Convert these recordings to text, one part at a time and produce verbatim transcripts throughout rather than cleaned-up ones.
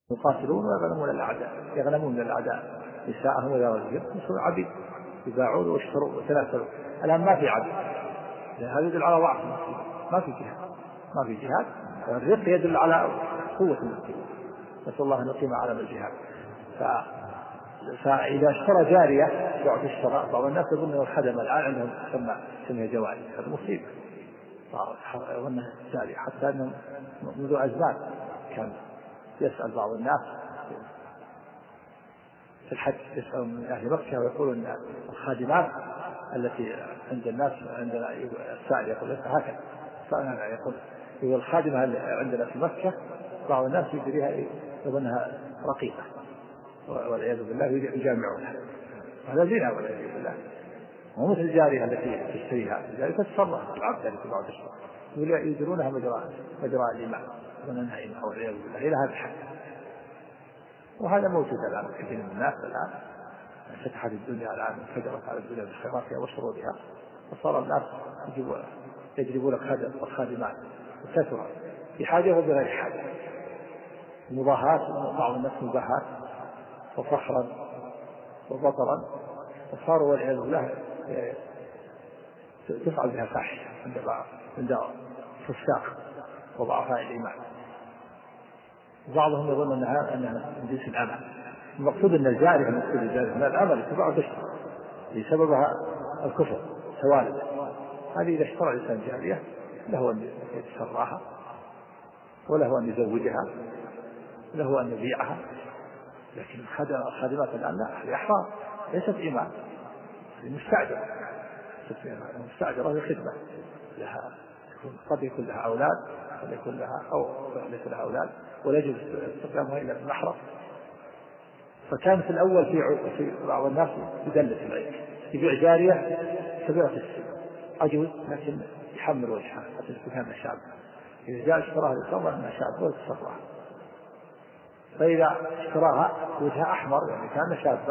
يقاتلون ويغنمون الأعداء يغنمون الأعداء نساءهم وإذا رجلوا يصيرون عبيد يباعون ويشترون وثلاثة. الآن ما في عدل، هذا يدل على ضعف المسلمين، ما في جهاد ما في جهاد الرق يدل على قوة المسلمين، نسأل الله أن يقيم على الجهاد. ف... فإذا اشترى جارية بعد الشراء بعض الناس يظن أن الخدمة الآن عندهم تسمى تسمى جواري، هذا مصيبة. يظن جارية حتى أنهم منذ أزمان كان يسأل بعض الناس في الحج يسألون من أهل مكة ويقولون أن الخادمات التي عند الناس عندنا السائل يقول هكذا فأنا يقول يقول الخادمة عندنا في مكة بعض الناس يدريها يظنها رقيقة والعياذ بالله يجامعونها، هذا زنا والعياذ بالله. مو مثل الجارية التي تشتريها، الجارية تتصرف العبد التي بعد الشراء يدرونها مجرى مجرى الإمام ظننها إمام والعياذ بالله إلى هذا الحد. وهذا موجود الآن كثير من الناس الآن فتحت الدنيا الآن انفجرت على الدنيا بخيراتها وشرورها وصار الناس يجلبون لك الخادمات وكثرة بحاجة وبغير حاجة، مضاهاة بعض الناس مباهاة وفخرا وبطرا، وصاروا والعياذ بالله تفعل بها فاحشة عند بعض عند فساق وضعفاء الإيمان. وبعضهم يظن أنها أنها من جنس العمل. المقصود أن الجارية المقصود الجارية من العمل تباع وتشتري بسببها الكفر توالد. هذه إذا اشترى الإنسان جارية له أن يتسراها وله أن يزوجها له أن يبيعها، لكن الخادمات الآن لا، هذه أحرار ليست إيمان، هذه مستعجرة مستعجرة للخدمة لها، قد يكون لها أولاد قد يكون لها أو ليس لها أولاد ولا يجوز استخدامها إلا بالمحرم. فكان في الأول في في بعض الناس يدلس العين يبيع جارية كبيرة السن أجوز لكن يحمل وجهها حتى تكون شابة، إذا جاء اشتراها للصبر أنها شابة وتتصرها، فإذا اشتراها وجهها أحمر يعني كان شابة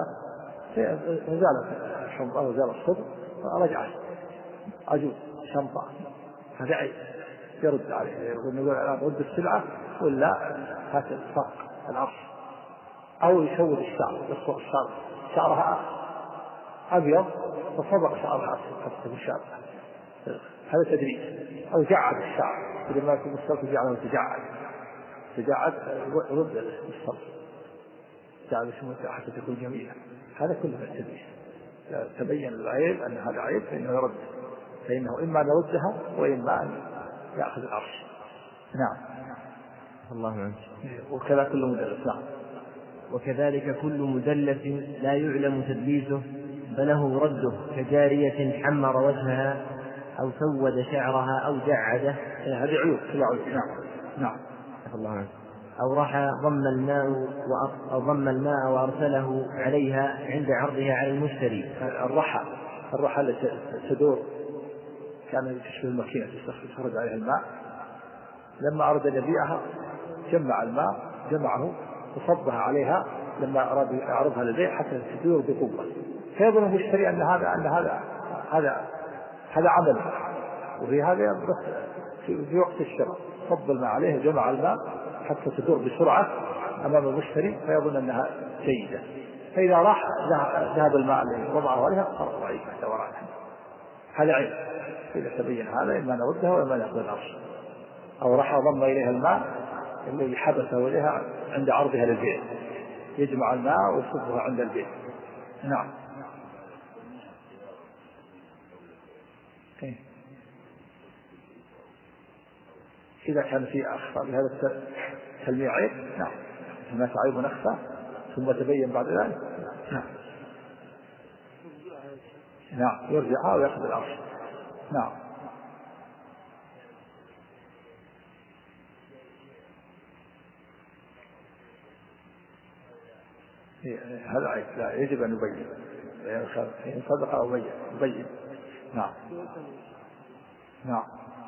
فزالت الحمر أو زال الصبر فرجعت أجوز شنطة، هذا عيب يرد عليه يقول نقول أنا رد السلعة ولا هات الفرق العرش، أو يسود الشعر يصبغ الشعر شعرها أبيض وصبغ شعرها أسود حتى تكون شابة، هذا تدريس. أو جعد الشعر إذا ما يكون مستلقي جعله تجعد تجعد رد الصرف جعل اسمه حتى تكون جميلة، هذا كله تدريس. تبين العيب أن هذا عيب فإنه يرد، فإنه إما نردها وإما أن يأخذ العرش. نعم الله عنك. وكذا كل مدلس. نعم وكذلك كل مدلس لا يعلم تدليسه فله رده كجارية حمر وجهها أو سود شعرها أو جعده، هذه عيوب كلها عيوب. نعم نعم الله عنك. أو رحى ضم الماء أو ضم الماء وأرسله عليها عند عرضها على المشتري. الرحى الرحى التي تدور كان تشبه الماكينة تخرج عليها الماء، لما أراد أن يبيعها جمع الماء جمعه وصبها عليها لما أراد يعرضها للبيع حتى تدور بقوة، فيظن المشتري أن هذا أن هذا هذا هذا عمل، وفي هذا بس في وقت الشراء صب الماء عليه جمع الماء حتى تدور بسرعة أمام المشتري فيظن أنها جيدة، فإذا راح ذهب الماء الذي وضعه عليها صار ضعيفا دورانها، هذا عيب. إذا تبين هذا إما نردها وإما نأخذ العرش. أو راح ضم إليها الماء الذي حبسه إليها عند عرضها للبيع، يجمع الماء ويصبها عند البيع. نعم إذا كان في أخفى بهذا التلميع عيب نعم هناك عيب نخفى ثم تبين بعد ذلك نعم نعم يرجعها ويأخذ العرش. نعم هذا عيب لا يجب أن يبين إن صدق أو بين يبين. نعم نعم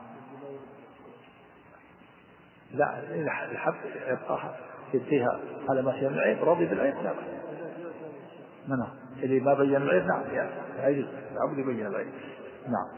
لا الحب يبقى يديها على ما فيها من العيب راضي بالعيب لا منه اللي ما بين العيب نعم يجب العبد يبين العيب. نعم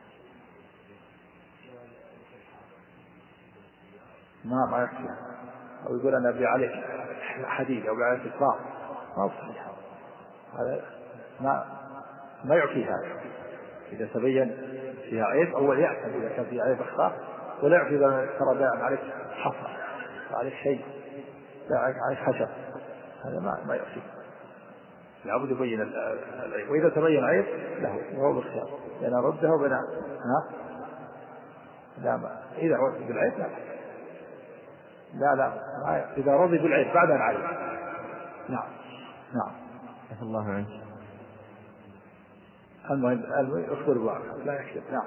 ما ما يكفي أو يقول أنا أبي عليك حديد أو أبي عليك إطلاق، ما هو صحيح. هذا ما ما يعطي هذا. إذا تبين فيها عيب أول يعتم إذا كان فيها عيب أخطاء، ولا يعطي إذا ترى دائما عليك حصر عليك شيء لا عليك حشر، هذا ما ما يعطي. لابد يبين العيب، وإذا تبين عيب له وهو بالخيار لأن رده بنا ها لا ما إذا رضي بالعيب لا لا لا إذا رضي بالعيب بعد أن علم. نعم نعم. عفى الله عنك. المهم أخبر لا يكتب. نعم.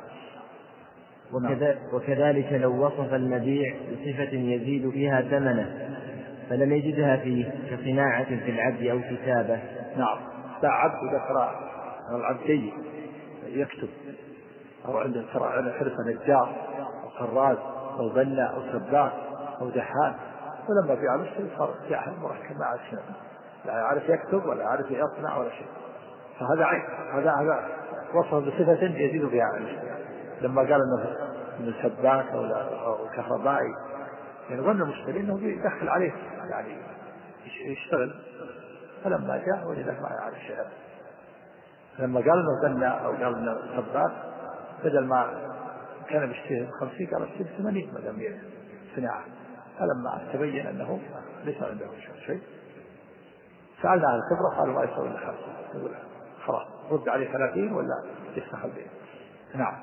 وكذلك لو وصف المبيع بصفة يزيد فيها ثمنه فلم يجدها فيه كصناعة في العبد أو كتابة. نعم. لا عبد ذكر العبد جيد يكتب أو عنده ترى حرفة نجار أو خراز أو بنا أو سباك أو دحان، ولما في عمل صار جاهل مركب ما عرف لا يعرف يكتب ولا يعرف يصنع ولا شيء، فهذا عيب. هذا هذا وصف بصفة يزيد بها عمل. لما قال انه من سباك او كهربائي يعني ظن المشتري انه يدخل عليه يعني يشتغل، فلما جاء وجده ما يعرف شيء. لما قال انه بنا او قال انه سباك بدل ما كان بيشتري خمسين قال بيشتري ثمانين ما دام صناعه، فلما تبين انه ليس عنده شيء سألنا عن الخبرة قالوا ما يسوي الا خمسين، يقول خلاص رد عليه ثلاثين ولا يستخل به. نعم.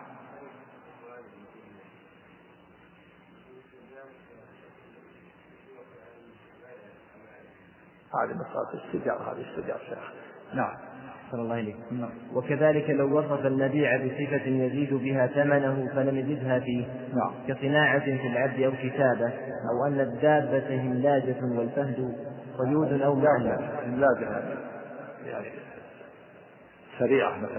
هذه مسألة السجار، هذه السجار شيخ. نعم. صلى الله عليه. نعم. وكذلك لو وصف المبيع بصفة يزيد بها ثمنه فلم يجدها فيه. نعم. كصناعة في العبد أو كتابة، أو أن الدابة هملاجة والفهد صيود أو معلم. هملاجة يعني سريعة مثلا،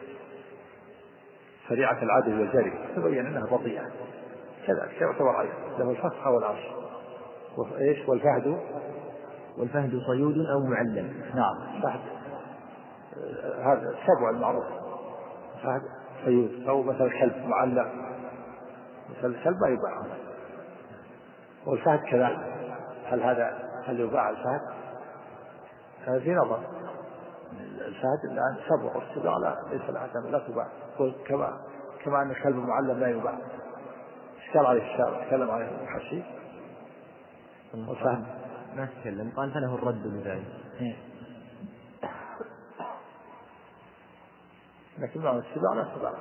سريعة العدل والجري تبين أنها بطيئة كذا يعتبر عيب له الفصح والعرش. وإيش والفهد؟ والفهد صيود أو معلم. نعم. فهد هذا السبع المعروف، فهد صيود. أو مثل الكلب معلم، مثل الكلب ما يباع. والفهد كذلك، هل هذا هل يباع الفهد؟ هذا في نظر. الفهد الآن سبع والسبع لا ليس لها لا تباع، كما كما أن الكلب المعلم لا يباع. اشكال عليه الشارع تكلم عليه الحشي والفهد ما تكلم قال فله الرد لذلك. لكن معنى السباع لا تباع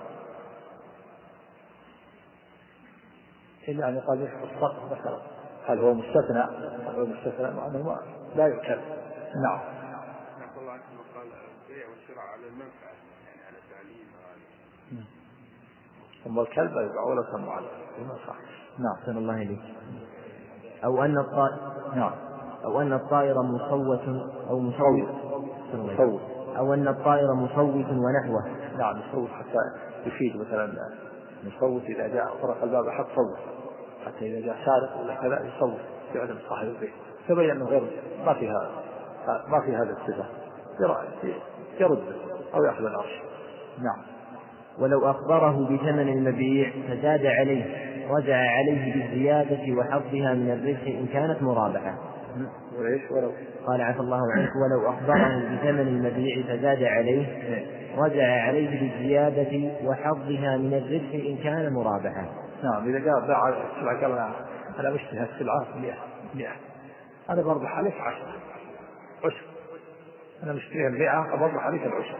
إلا أن يقال يحفظ الصقر مثلا، هل هو مستثنى؟ هل هو مستثنى مع أنه لا يؤكل. نعم. قال البيع والشراء على المنفعة يعني على التعليم وعلى ثم الكلب يباع ولا سمع عليه. نعم. صلى الله عليك. أو أن الطائر نعم. أو أن الطائر مصوت أو مصوت مصوت أو أن الطائر مصوت ونحوه. نعم. مصوت حتى يفيد مثلا مصوت إذا جاء طرق الباب حتى صوت، حتى إذا جاء سارق ولا كذا يصوت يعلم صاحب البيت. تبين أنه غير ما في هذا ما في هذا الصفة يرد أو يأخذ العرش. نعم. ولو أخبره بثمن المبيع فزاد عليه رجع عليه بالزيادة وحظها من الربح إن كانت مرابحة. وليش ولو قال عفى الله عنك ولو أخبره بثمن المبيع فزاد عليه رجع عليه بالزيادة وحظها من الربح إن كان مرابحة. نعم. إذا قال باع السلعة قال أنا مشتري السلعة مئة مئة أنا بربح عليك عشرة عشر، أنا مشتريها مئة بربح عليك العشر،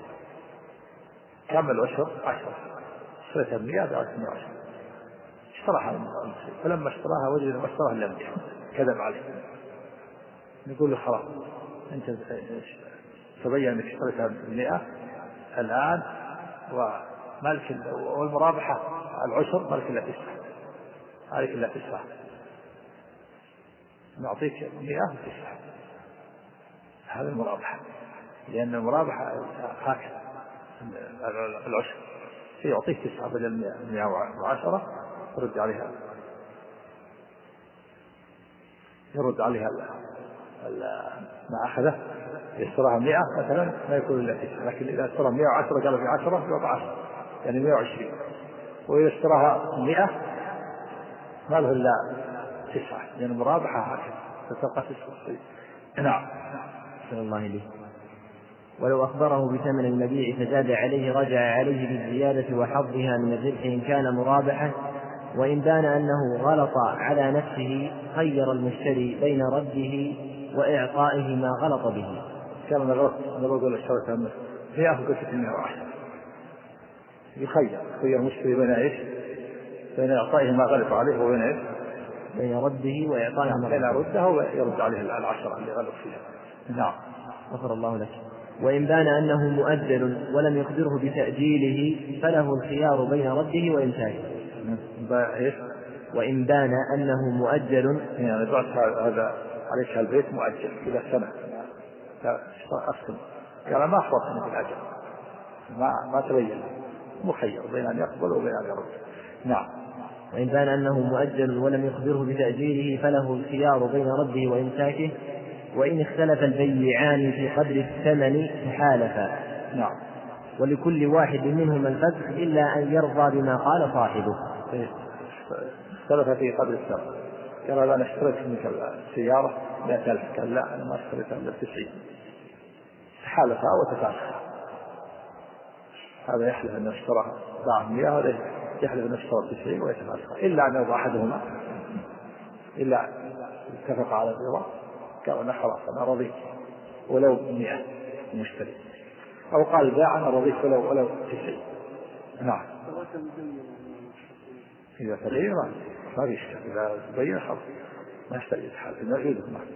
كم العشر؟ عشرة. اشتريتها مئة بعشرة عشر. اشتراها المشتري، فلما اشتراها وجد ما اشتراها إلا مئة كذب عليه. نقول له خلاص أنت تبين أنك اشتريتها مئة الآن ومالك والمرابحة العشر مالك إلا تسعة، عليك إلا تسعة، نعطيك مئة وتسعة. هذا المرابحة، لأن المرابحة هكذا العشر يعطيك تسعة بدل مئة وعشرة يرد عليها يرد عليها ما أخذه. يشتراها مئة مثلا ما يكون إلا تسعة، لكن إذا اشتراها مئة وعشرة قال في عشرة يوضع عشرة يعني مئة وعشرين. وإذا اشتراها مئة ما له إلا تسعة، لأن المرابحة هكذا فتبقى تسعة. نعم. صلى الله عليه. ولو أخبره بثمن المبيع فزاد عليه رجع عليه بالزيادة وحظها من الربح إن كان مرابحة، وإن بان أنه غلط على نفسه خير المشتري بين رده وإعطائه ما غلط به. كان أنا غلط أنا بقول اشتريت مئة وقلت مئة وعشرة، يخير خير المشتري بين إيش؟ بين إعطائه ما غلط عليه وبين إيش؟ بين رده وإعطائه ما غلط بين رده ويرد عليه العشرة اللي غلط فيها. نعم. غفر الله لك. وإن بان أنه مؤجل ولم يخبره بتأجيله فله الخيار بين رده وإمساكه. وإن بان أنه مؤجل يعني بعت هذا عليك البيت مؤجل إلى سنة أسكن، قال ما أخبرتني بالأجل، ما ما تبين، مخير بين أن يقبل وبين أن يرد. نعم. وإن بان أنه مؤجل ولم يخبره بتأجيله فله الخيار بين رده وإمساكه، وإن اختلف البيعان في قدر الثمن تحالفا. نعم. ولكل واحد منهما الفسخ إلا أن يرضى بما قال صاحبه. اختلف في قدر الثمن، قال أنا اشتريت منك السيارة مئة ألف، قال لا أنا ما اشتريتها إلا تسعين، تحالفا وتفاسخا. هذا يحلف أن اشترى باع مئة، هذا يحلف أن اشترى تسعين ويتفاسخا، إلا أن يرضى أحدهما، إلا اتفق على الرضا قال أنا خلاص أنا رضيت ولو مئة المشتري، أو قال باع أنا رضيت ولو ولو تسعين. نعم. إذا تبين ما ما بيشتري، إذا تبين خلاص ما يشتري الحال إنه يعيده. نعم.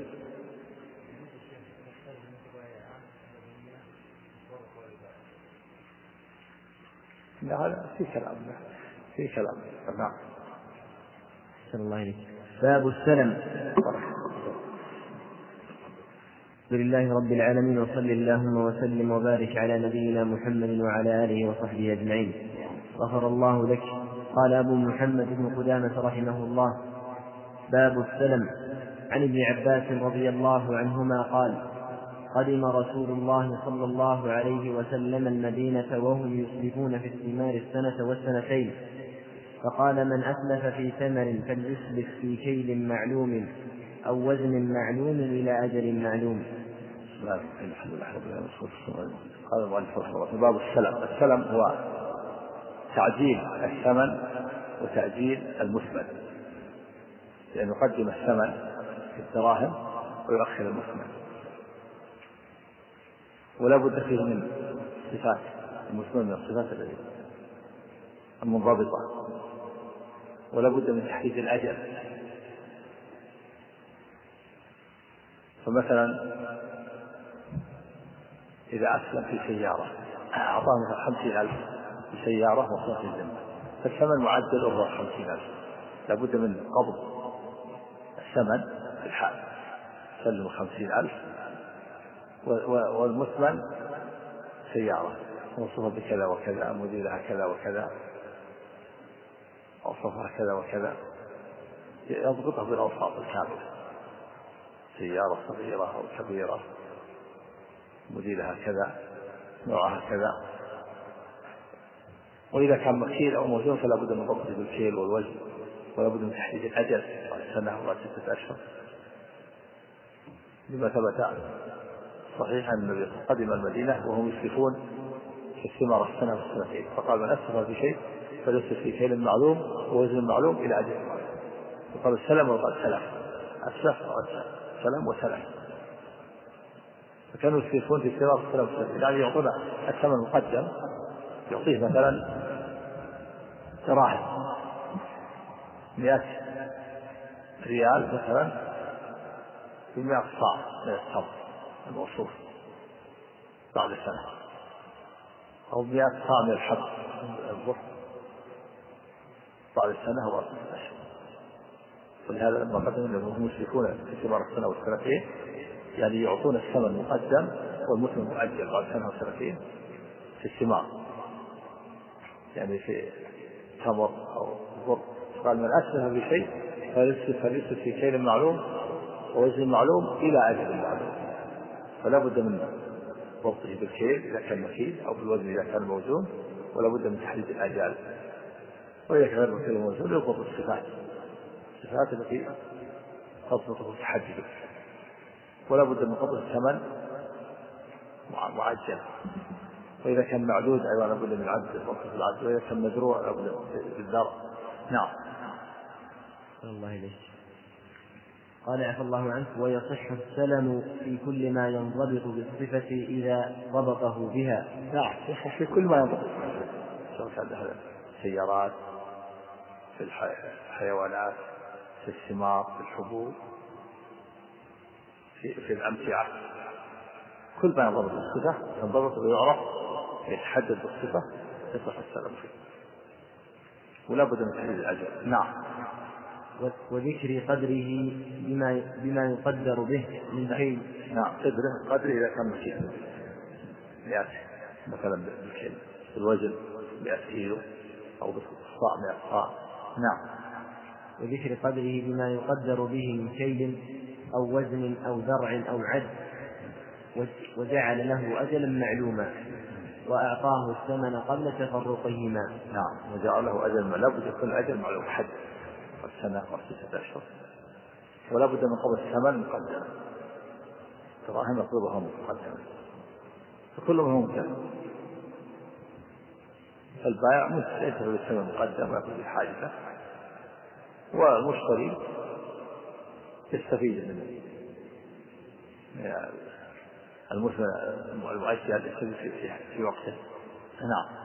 لا هذا في كلام في كلام. نعم. صلى الله عليه. باب السلم. لله رب العالمين، وصل اللهم وسلم وبارك على نبينا محمد وعلى آله وصحبه أجمعين. غفر الله لك. قال أبو محمد بن قدامة رحمه الله: باب السلم. عن ابن عباس رضي الله عنهما قال: قدم رسول الله صلى الله عليه وسلم المدينة وهم يسلفون في الثمار السنة والسنتين، فقال: من أسلف في ثمر فليسلف في كيل معلوم أو وزن معلوم إلى أجل معلوم. قال المؤلف رحمه الله: باب السلم. السلم هو تعجيل الثمن وتأجيل المثمن، لأنه يقدم الثمن في الدراهم ويؤخر المثمن، ولا بد فيه من صفات المثمن، من الصفات المنضبطة، ولا بد من تحديد الأجل. فمثلا إذا أسلم في سيارة أعطاه مثلا خمسين ألف في سيارة وصلت الذمة، فالثمن معدل وهو خمسين ألف، لا بد من قبض الثمن في الحال، سلم خمسين ألف والمثمن سيارة موصوفة بكذا وكذا، موديلها كذا وكذا، أوصافها كذا وكذا، يضبطها بالأوصاف الكاملة، سيارة صغيرة أو كبيرة، موديلها كذا، نوعها كذا. وإذا كان مكيل أو موزون فلا بد من ضبطه بالكيل والوزن، ولا بد من تحديد الأجل سنة ولا ستة أشهر، لما ثبت صحيح أن النبي قدم المدينة وهم يسلفون في الثمار السنة والسنتين، فقال: من أسلف في شيء فليسلف في كيل معلوم ووزن معلوم إلى أجل معلوم. وقال السلم وقال سلف، أسلف سلم وسلف. فكانوا يسلفون في الثمار السنة والسنتين، يعني يعطون الثمن المقدم، يعطيه مثلا دراهم مئة ريال مثلا بمئة صاع من التمر الموصوف بعد سنة، أو مئة صاع من الحب البر بعد السنة أو أربعة أشهر. ولهذا لما قدموا أنهم يشركون في ثمار السنة والسنتين، يعني يعطون الثمن المقدم والمثمن مؤجل بعد سنة وسنتين في الثمار، يعني في تمر أو بر. قال: من أسلف بشيء فليسلف في كيل معلوم ووزن معلوم إلى أجل معلوم، فلا بد من ضبطه بالكيل إذا كان مكيل أو بالوزن إذا كان موزون، ولا بد من تحديد الأجال. وإذا كان غير مكيل وموزون يضبط الصفات الصفات التي تضبطه وتحدده، ولا بد من قبض الثمن معجل. وإذا كان معدود أيضا لا بد من عد وقف العد، وإذا كان مزروع لا بد بالذرع. نعم. الله إليك. قال عفى الله عنك: ويصح السلم في كل ما ينضبط بالصفة إذا ضبطه بها. نعم، يصح في كل ما ينضبط، سواء كان السيارات، في الحيوانات، في الثمار، في الحبوب، في, في الأمتعة، كل ما ينضبط بالصفة ينضبط ويعرف يتحدد بالصفة يصح السلم فيه، ولا بد من تحديد الأجل. نعم. وذكر قدره بما بما يقدر به من شيء. نعم، قدره قدره إذا كان مكين مئة مثلا بالكيل، الوزن مئة كيلو أو بالصاع مئة صاع. نعم. وذكر قدره بما يقدر به من شيء أو وزن أو ذرع أو عد، وجعل له أجلا معلوما وأعطاه الثمن قبل تفرقهما. نعم، وجعل له أجل معلوم، لا بد يكون الأجل معلوم حد السنة وستة أشهر، ولا بد من قبل الثمن مقدما، دراهم يطلبها مقدما، فكل ما هو ممتاز. فالبائع ليس له الثمن مقدم ويأخذ بحاجته، والمشتري يستفيد منه المثمن المؤجل يستفيد في وقته. نعم.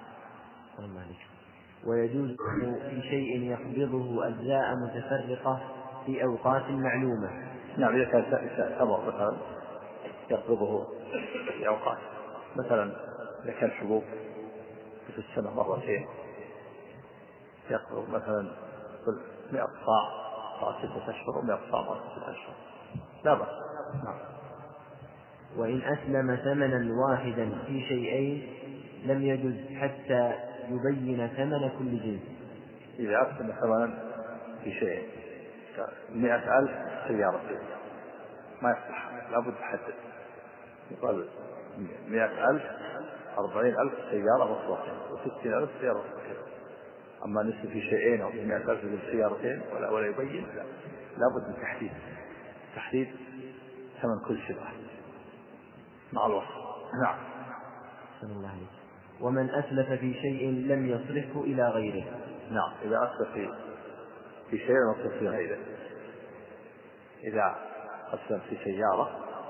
ويجوز في شيء يقبضه أجزاء متفرقة في أوقات معلومة. نعم، إذا كان ثمر مثلا يقبضه في أوقات، مثلا إذا كان حبوب في السنة مرتين يقبض مثلا مئة صاع صاع ستة أشهر ومئة صاع مرة ستة أشهر، لا بأس. نعم. وإن أسلم ثمنا واحدا في شيئين لم يجوز حتى يبين ثمن كل جنس. إذا أسلم ثمنا في شيء مئة ألف سيارة ما يصلح، لا بد تحدد، يقال مئة ألف أربعين ألف سيارة مصروفين وستين ألف سيارة مصروفين. أما نسل في شيئين أو في مئة ألف سيارتين ولا ولا يبين، لا لا بد من تحديد تحديد ثمن كل سلعة مع الوصف. نعم. الله عليك. ومن أسلف في شيء لم يصرفه إلى غيره. نعم، إذا أسلف في في شيء لم يصرفه إلى غيره، إذا أسلف في سيارة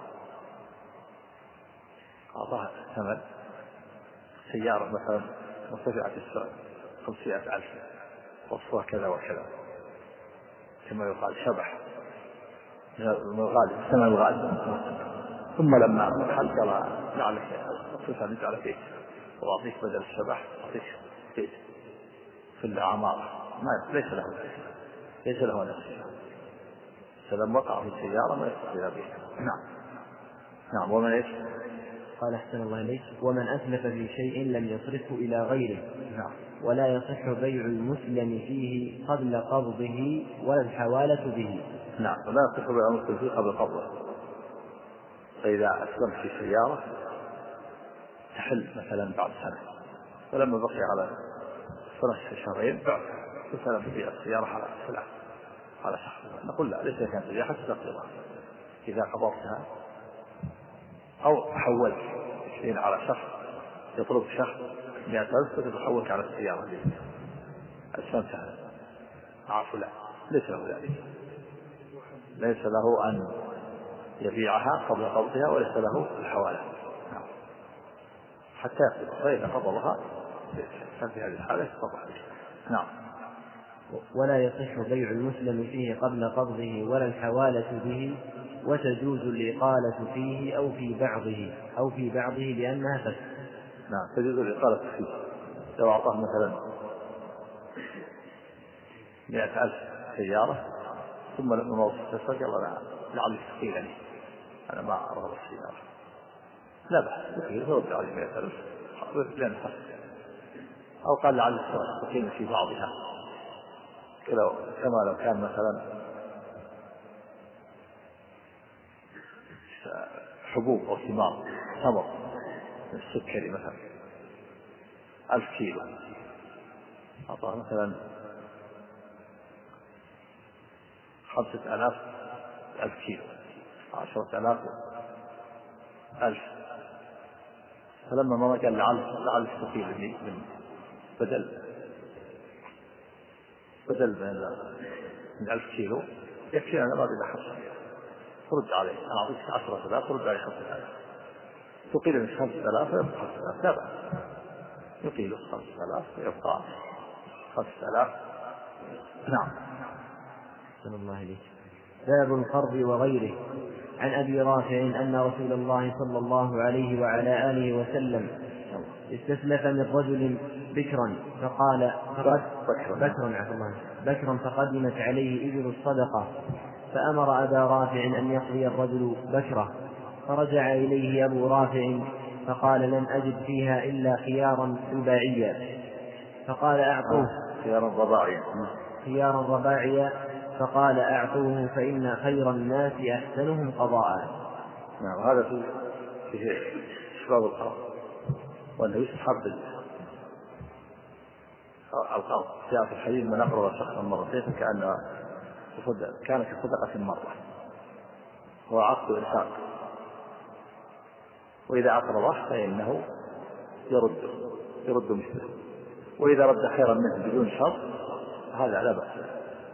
أعطاها ثمن سيارة مثلا مرتفعة السعر خمسمائة ألف وصفها كذا وكذا كما يقال شبح من الغالب ثمن الغالب، ثم لما حل قال لعلك أصرفها نجعل فيك وأعطيك بدل الشبح أعطيك فيك في الأعمار، ما ليس له ليس له نفسه، فلما وقع في السيارة ما يستطيع به. نعم. نعم. ومن ايش؟ قال أحسن الله إليك: ومن أسلف في شيء لم يصرفه إلى غيره. نعم. ولا يصح بيع المسلم فيه قبل قبضه ولا الحوالة به. نعم، ولا يصح بيع المسلم فيه قبل قبضه. فإذا أسلم في سيارة تحل مثلا بعد سنة، فلما بقي على سنة شهرين فسلم بيع السيارة على سلعة على شخص، نقول لا ليس كانت بيع حتى تقبضها. إذا قبضتها أو حولت شيء على شخص يطلب شخص مئة ألف فتحولك على السيارة دي أسلمتها مع فلان، ليس له ذلك، ليس له أن يبيعها قبل قبضها وليس له الحوالة حتى يقبضها، فإذا قبضها كان في هذه الحالة يقبضها. نعم. ولا يصح بيع المسلم فيه قبل قبضه ولا الحوالة به، وتجوز الإقالة فيه أو في بعضه أو في بعضه لأنها فسد. نعم، تجوز الإقالة فيه. لو أعطاه مثلا مئة ألف سيارة ثم لما موصل تسرق قال لعلي تقيلني أنا ما أرغب السيارة، لا بأس يرد عليه مئة ألف لأن فسد، أو قال لعلي تقيلني في بعضها، كما لو كان مثلا حبوب أو ثمار تمر السكري مثلا ألف كيلو أعطاه مثلا خمسة آلاف ألف كيلو، عشرة آلاف ألف. فلما مضى قال لعل لعل استقيل من بدل بدل من, من ألف كيلو يكفي أنا ما بلا خمسة آلاف. ترد عليه أنا أعطيك عشرة آلاف ترد عليه خمسة آلاف. تقيل من خمسة آلاف يبقى خمسة آلاف. لا بأس، يقيل خمسة آلاف يبقى خمسة آلاف. نعم. صلى الله عليه. باب القرض وغيره. عن أبي رافع أن رسول الله صلى الله عليه وعلى آله وسلم استسلف من رجل بكرا فقال فقد بكرا عفوا الله بكرا فقدمت عليه إبل الصدقة، فأمر أبا رافع أن يقضي الرجل بكره، فرجع إليه أبو رافع فقال لم أجد فيها إلا خيارا رباعيا، فقال أعطوه خيارا رباعيا خيارا رباعيا فقال أعطوه فإن خير الناس أحسنهم قضاء. نعم. هذا في في شباب القرض، وأنه يسحب القرض. جاء في الحديث من أقرض شخصا مرتين كأنه كان كصدقة مرة، هو عقد إرسال، وإذا أقرضه فإنه يرد يرد مثله، وإذا رد خيرا منه بدون شرط هذا لا بأس.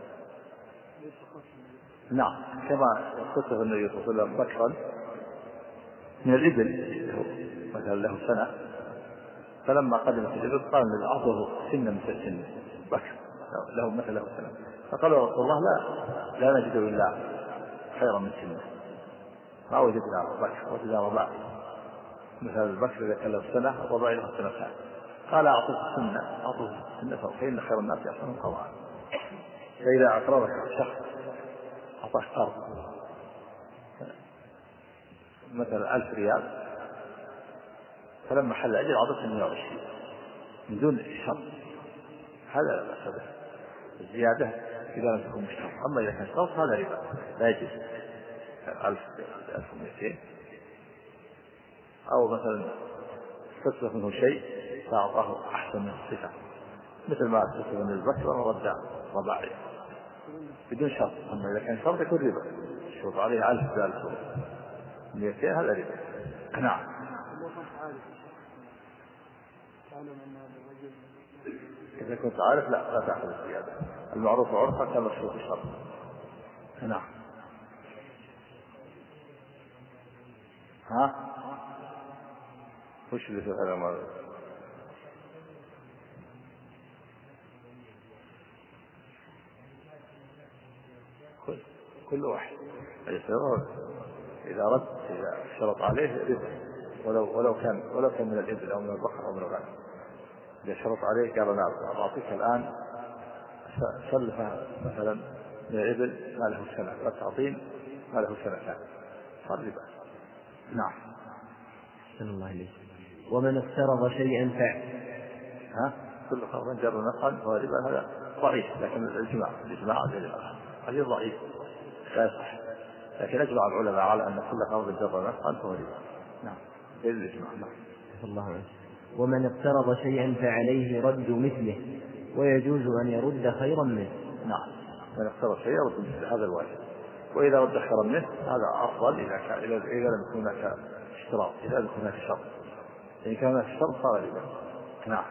نعم. كما قصة النبي صلى الله عليه وسلم بكرا من الإبل مثلا له سنة، فلما قدمت الإبل قال الذي أعطه سنة مثل سن بكر له مثل له سنة، فقال رسول الله لا لا نجد إلا خيرا من سنة، ما وجدنا بكر وجدنا رباع مثل البكر إذا كان له سنة الرباع له سنتان. قال أعطوه سنة أعطوه سنة فإن خير الناس أحسنهم قضاء. فإذا أقرضك شخص أعطاه قرض مثلا ألف ريال، فلما حل أجل أعطته مئة وعشرين من دون شرط، هذا لا بأس به. الزيادة إذا لم تكن مشترط. أما إذا كان شرط هذا ربا لا يجوز. ألف ألف ومئتين، أو مثلا استسلف منه شيء فأعطاه أحسن من الصفة، مثل ما استسلف من البكر ورد رباعي بدون شرط. أما إذا كان شرط يكون ربا، شرط عليه ألف ألف ومئتين هذا ربا. نعم. إذا كنت عارف لا لا تأخذ الزيادة، المعروف عرفا كما الشروط الشرط. نعم. ها وش اللي في هذا الموضوع؟ كل كل واحد إذا رد إذا شرط عليه ربا، ولو ولو كان ولو كان من الإبل أو من البقر أو من الغنم. إذا شرط عليه قال نعم أعطيك الآن سلفها مثلا من الإبل ما له سنة، لا تعطين ما له سنتان، صار ربا. نعم. صلى الله عليه. ومن افترض شيئا فعل ها كل قرض جر نفعا فهو ربا. هذا ضعيف، لكن الإجماع الإجماع هذه ضعيف لا يصح، لكن أجمع العلماء على أن كل قرض جر نفعا فهو ربا. نعم بالإجماع. نعم. الله عنه. ومن افترض شيئا فعليه رد مثله، ويجوز أن يرد خيرا منه. نعم. من افترض شيئا يرد مثله، هذا الواجب. وإذا رد خيرا منه هذا أفضل إذا كان إذا لم يكن هناك اشتراط، إذا لم يكن هناك شرط. إن كان هناك شرط صار ربا. نعم.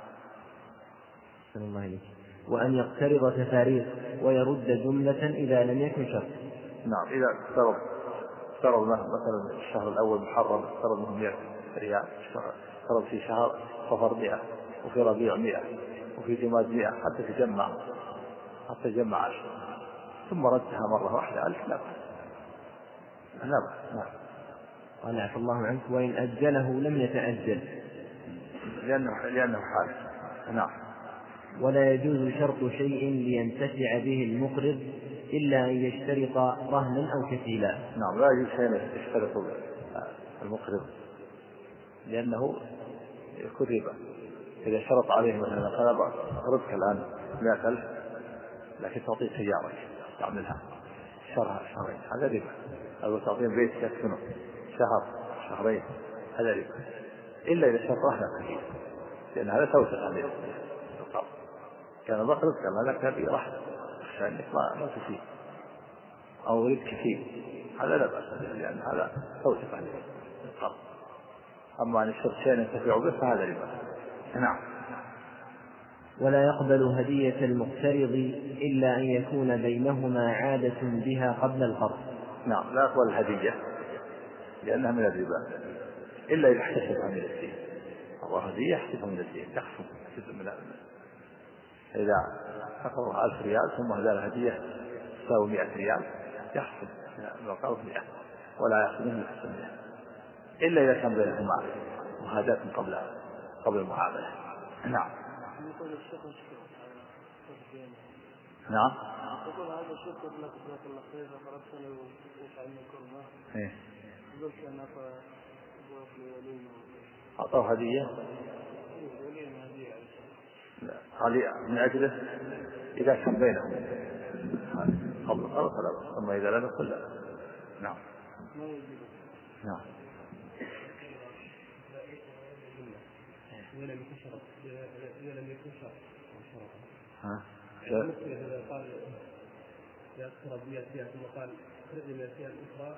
صلى الله عليه. وأن يقترض تفاريق ويرد جملة إذا لم يكن شرط. نعم. إذا افترض افترض مثلا الشهر الأول محرم افترض منه مئة ريال، افترض في شهر صفر مئة، وفي ربيع مئة، وفي جماد مئة، حتى تجمع حتى جمع عشر، ثم ردها مرة واحدة ألف لا بأس. لا بأس. نعم. قال عفى الله عنك وإن أجله لم يتأجل لأنه لأنه حال. نعم. ولا يجوز شرط شيء لينتفع به المقرض إلا أن يشترط رهنا أو كفيلا. نعم. لا يجوز شيء يشترط المقرض لأنه يكون ربا. إذا شرط عليه مثلا قال أقرضك الآن مئة ألف لكن تعطيه سيارة تعملها شهر شهرين، هذا ربا. أو تعطيه بيت يسكنه شهر شهرين، هذا ربا، إلا إذا شرط رهنا كثير، لأن هذا توسع عليه. كان بقرض كما لك هذه رهن عشان ما ما تفيد، أو أريد كثير هذا لا بأس به لأن هذا توثق عليه القرض. أما أن يشترط شيئا ينتفع به فهذا لا بأس. نعم. ولا يقبل هدية المقترض إلا أن يكون بينهما عادة بها قبل القرض. نعم لا يقبل الهدية لأنها من الربا إلا إذا احتسبها من الدين. الله هدية يحتسبها من الدين يخصم من إذا أخذها ألف ريال ثم هذا الهدية تساوي مئة ريال يخصم من القرض مئة ولا يأخذ منه السنة إلا إذا كان بينهما مهادات قبل قبل المعاملة. نعم. نعم. يقول هذا شركة لك جزاك الله خير فقرأت أنا وقع منكم إيه. قلت أنا فأبوك لولينا أعطوه هدية. ولينا هدية هذه من أجله إذا كان بينهم قبل القرض فلا بأس أما إذا لم يكن لا. نعم. نعم. إذا لم يكن شرط إذا لم يكن شرط ها. إذا قال يأخذ مئة ريال ثم قال خرج من الأشياء الأخرى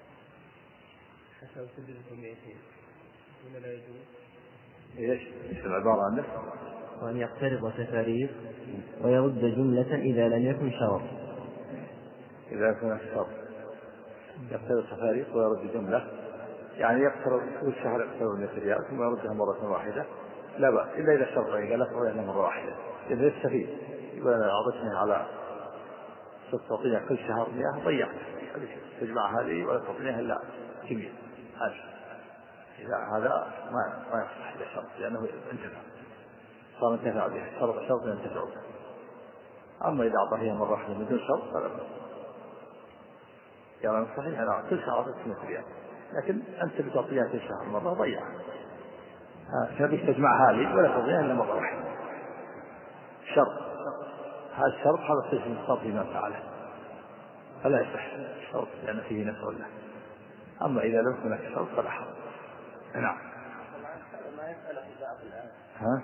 حتى يسدده مئتين هنا لا يجوز. إيش؟ إيش العبارة عنه؟ وأن يقترض تفاريق ويرد جملة إذا لم يكن شرط. إذا كان شرط يقترض تفاريق ويرد جملة يعني يقترض كل شهر يقترض مئة ريال ثم يردها مرة واحدة لا بأس إلا إذا شرط قال لا تريها مرة واحدة إذا يستفيد يقول أنا أعطتني على تستطيع كل شهر مئة ضيعت تجمع هذه ولا تستطيعها إلا كمية هذا إذا هذا ما ما يصلح إلى شرط لأنه انتفع صار انتفع به شرط شرط ينتفع به. أما إذا أعطاه مرة واحدة من دون شرط فلا بأس. يعني صحيح أنا كل شهر أعطيك مئة ريال لكن أنت بتعطيها كل شهر مرة ضيعها تبي تجمع هذه ولا تضيعها إلا مرة واحدة شرط. هذا الشرط هذا صيغة الشرط فيما فعله فلا يصح الشرط لأن فيه نفع له. أما إذا لم يكن لك شرط فلا حرج. نعم. ما يسأل أحباء الآن ها؟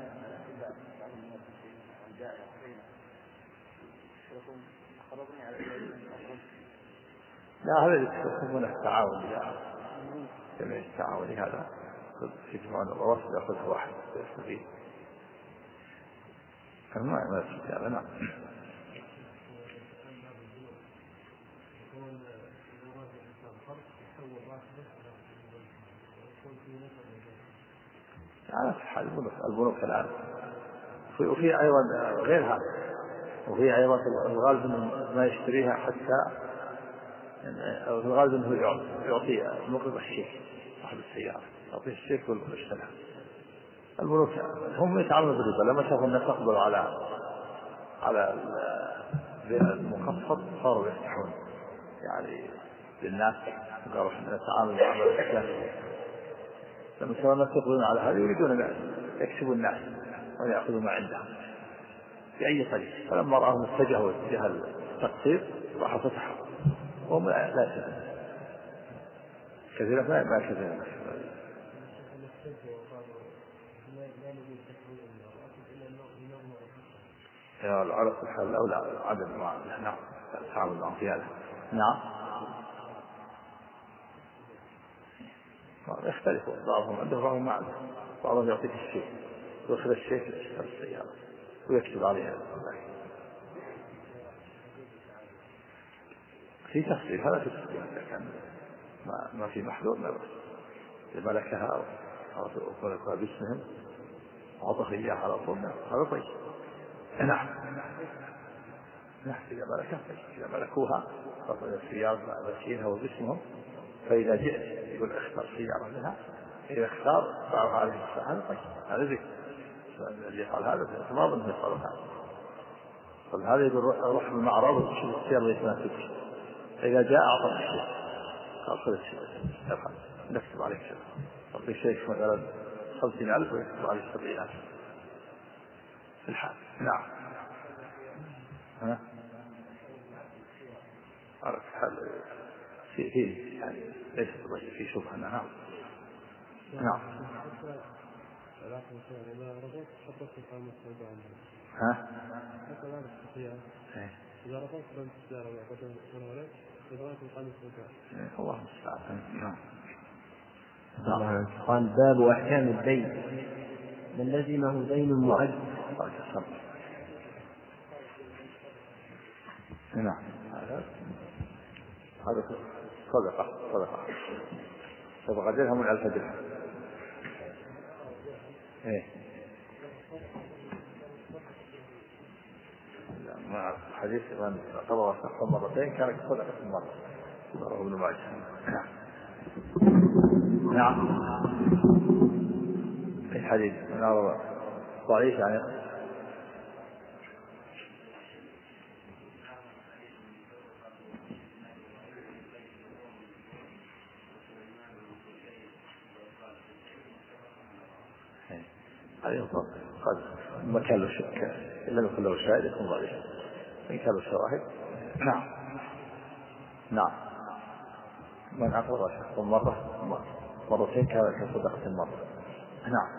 لا هذا يسمون التعاون جميع التعاون هذا يجمعون الرواتب يأخذها واحد يستفيد ما ما يصير هذا. نعم. على حال البنوك البنوك الآن وفي أيضا غير هذا وفي أيضا الغالب ما يشتريها حتى أو في الغالب أنه يعطي المقرض الشيك صاحب السيارة يعطيه الشيك والاشتراك. البنوك هم يتعاملون بالربا لما شافوا الناس يقبلوا على على المخفض صاروا يفتحون يعني للناس قالوا احنا نتعامل مع الإسلام. لما شافوا الناس يقبلون على هذا يريدون أن يكسبوا الناس ويأخذوا ما عندهم بأي طريقة. فلما رأهم اتجهوا اتجاه التقصير راحوا فتحوا وهم لا يسألون كثيرا ما ما كثيرا يا العرف الحال الأولى عدم المعاملة. نعم. التعامل معهم في هذا. نعم. يختلفوا بعضهم عنده بعضهم ما عنده بعضهم يعطيك الشيء ويأخذ الشيء يشتري السيارة ويكتب عليها في تفصيل هذا في تفصيل كان ما ما في محذور لا بأس ملكها أو ملكها باسمهم أعطه إياه على طول هذا طيب. نعم. نعم. إذا ملكها إذا ملكوها فصل السيارة ملكينها وباسمهم فإذا جئت يقول اختار سيارة منها إذا اختار باعها عليه الساعة هذا طيب هذا ذكر اللي يقال هذا ما ظن يقال هذا فهذا يقول روح بالمعرض وشوف السيارة اللي تناسبك إذا جاء أعطى الشيء قال خذ الشيء افعل نكتب عليك شيء تعطي شيء مثلا خمسين ألف ويكتب عليك سبعين ألف في الحال. نعم. ها على الحال في في يعني ليس تضيع في شبهة. نعم. نعم. ها إذا رفضت أن تسأل وعقدت أنا ولك فذلك القانون الزكاة. الله المستعان. نعم. قال باب أحكام الدين من لزمه دين مؤجل. نعم. هذا صدقة صدقة صدقة درهم من ألف درهم. إيه. مع الحديث من قضى صحة مرتين كانت صدقة مرة. رواه ابن ماجه. نعم. في الحديث من ضعيف يعني قد ما كان له شك إلا لم يكن له شاهد يكون ضعيف. إن كان له شواهد. نعم. نعم. من عقد شخص مرة مرتين كان كصدقة مرة. نعم.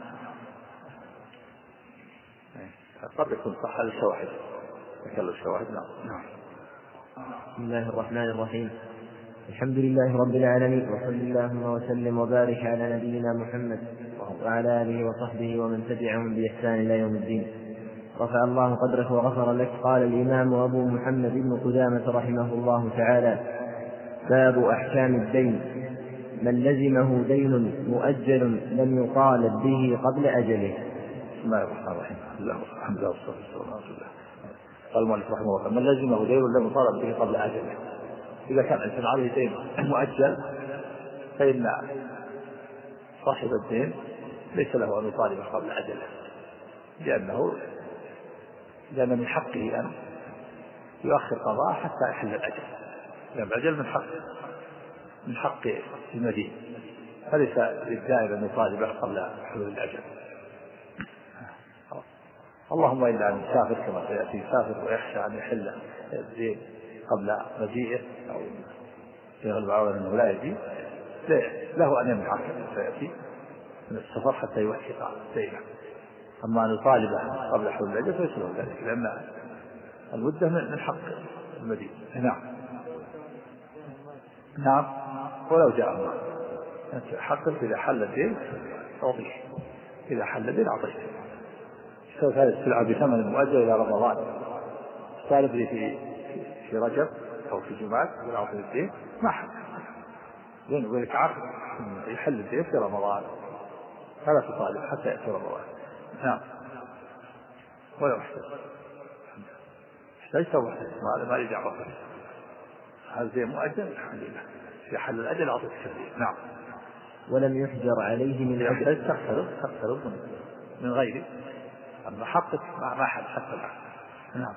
قد يكون صح للشواهد. كان له شواهد. نعم. نعم. بسم الله الرحمن الرحيم. الحمد لله رب العالمين وصلى اللهم وسلم وبارك على نبينا محمد وعلى آله وصحبه ومن تبعهم بإحسان إلى يوم الدين. رفع الله قدرك وغفر لك. قال الإمام أبو محمد بن قدامة رحمه الله تعالى: باب أحكام الدين من لزمه دين مؤجل لم يطالب به قبل أجله. بسم الله الرحمن الرحيم. الحمد لله والصلاة والسلام على رسول الله. قال المؤلف رحمه الله: من لزمه دين لم يطالب به قبل أجله. إذا كان الإنسان عليه دين مؤجل فإن صاحب الدين ليس له أن يطالب قبل أجله، لأنه لأن من حقه أن يؤخر قضاء حتى يحل الأجل، لأن الأجل من حق من حق المدين، فليس للدائن أن يطالبه قبل حلول الأجل. اللهم إلا أن يسافر كما سيأتي، يسافر ويخشى أن يحل الدين قبل مجيئه أو يغلب على أنه لا يجي، له أن يمنع كما سيأتي من السفر حتى يوثق دينه. أما أن يطالبه قبل حلول الأجل فليس له ذلك، لأن المدة من حق المدين. نعم. نعم. ولو جاء الله حقا إذا حل الدين أعطيه، إذا حل الدين أعطيه. سوف هذه السلعة بثمن مؤجل إلى رمضان، طالب لي في في رجب أو في جمعة ولا أعطيه الدين ما حل، لأن ذلك عقد يحل الدين في رمضان، فلا تطالب حتى يأتي رمضان. نعم. ولا محتاج ليس هو محتاج، هذا ما لي دعوة، هذا زي مؤجل الحمد لله، في حل الأجل أعطيه الدين. نعم. ولم يحجر عليه من أجل تقترب تقترب من غيره، أما حقك ما حد حتى الآن. نعم.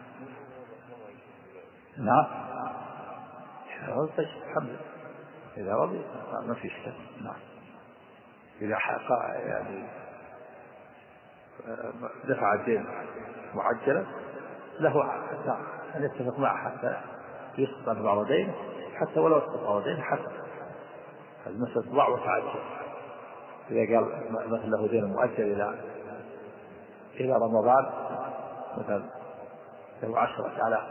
نعم. إذا رضي الحمد لله، إذا رضي ما في شيء. نعم. إذا حق يعني دفع الدين معجلا له حتى أن يتفق معه حتى يسقط عن بعض دينه، حتى ولو سقط بعض دينه حتى المسألة ضع وتعجل. إذا قال مثلا له دين مؤجل إلى إلى رمضان مثلا له عشرة آلاف،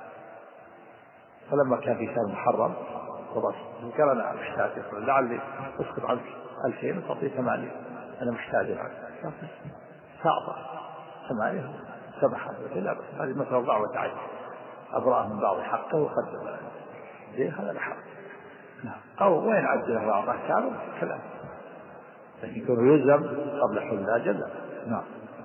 فلما كان في شهر محرم خلاص قال أنا محتاج، يقول لعلي أسقط عنك ألفين وتعطي ثمانية، أنا محتاج عنك، فأعطى ثمانية سمح له. هذه مثلا ضع وتعجل، أبرأ من بعض حقه وقدم له، هذا الحق. نعم. أو وين عجله وأعطاه كامل كلام، لكن يكون يلزم قبل حل الأجل. نعم.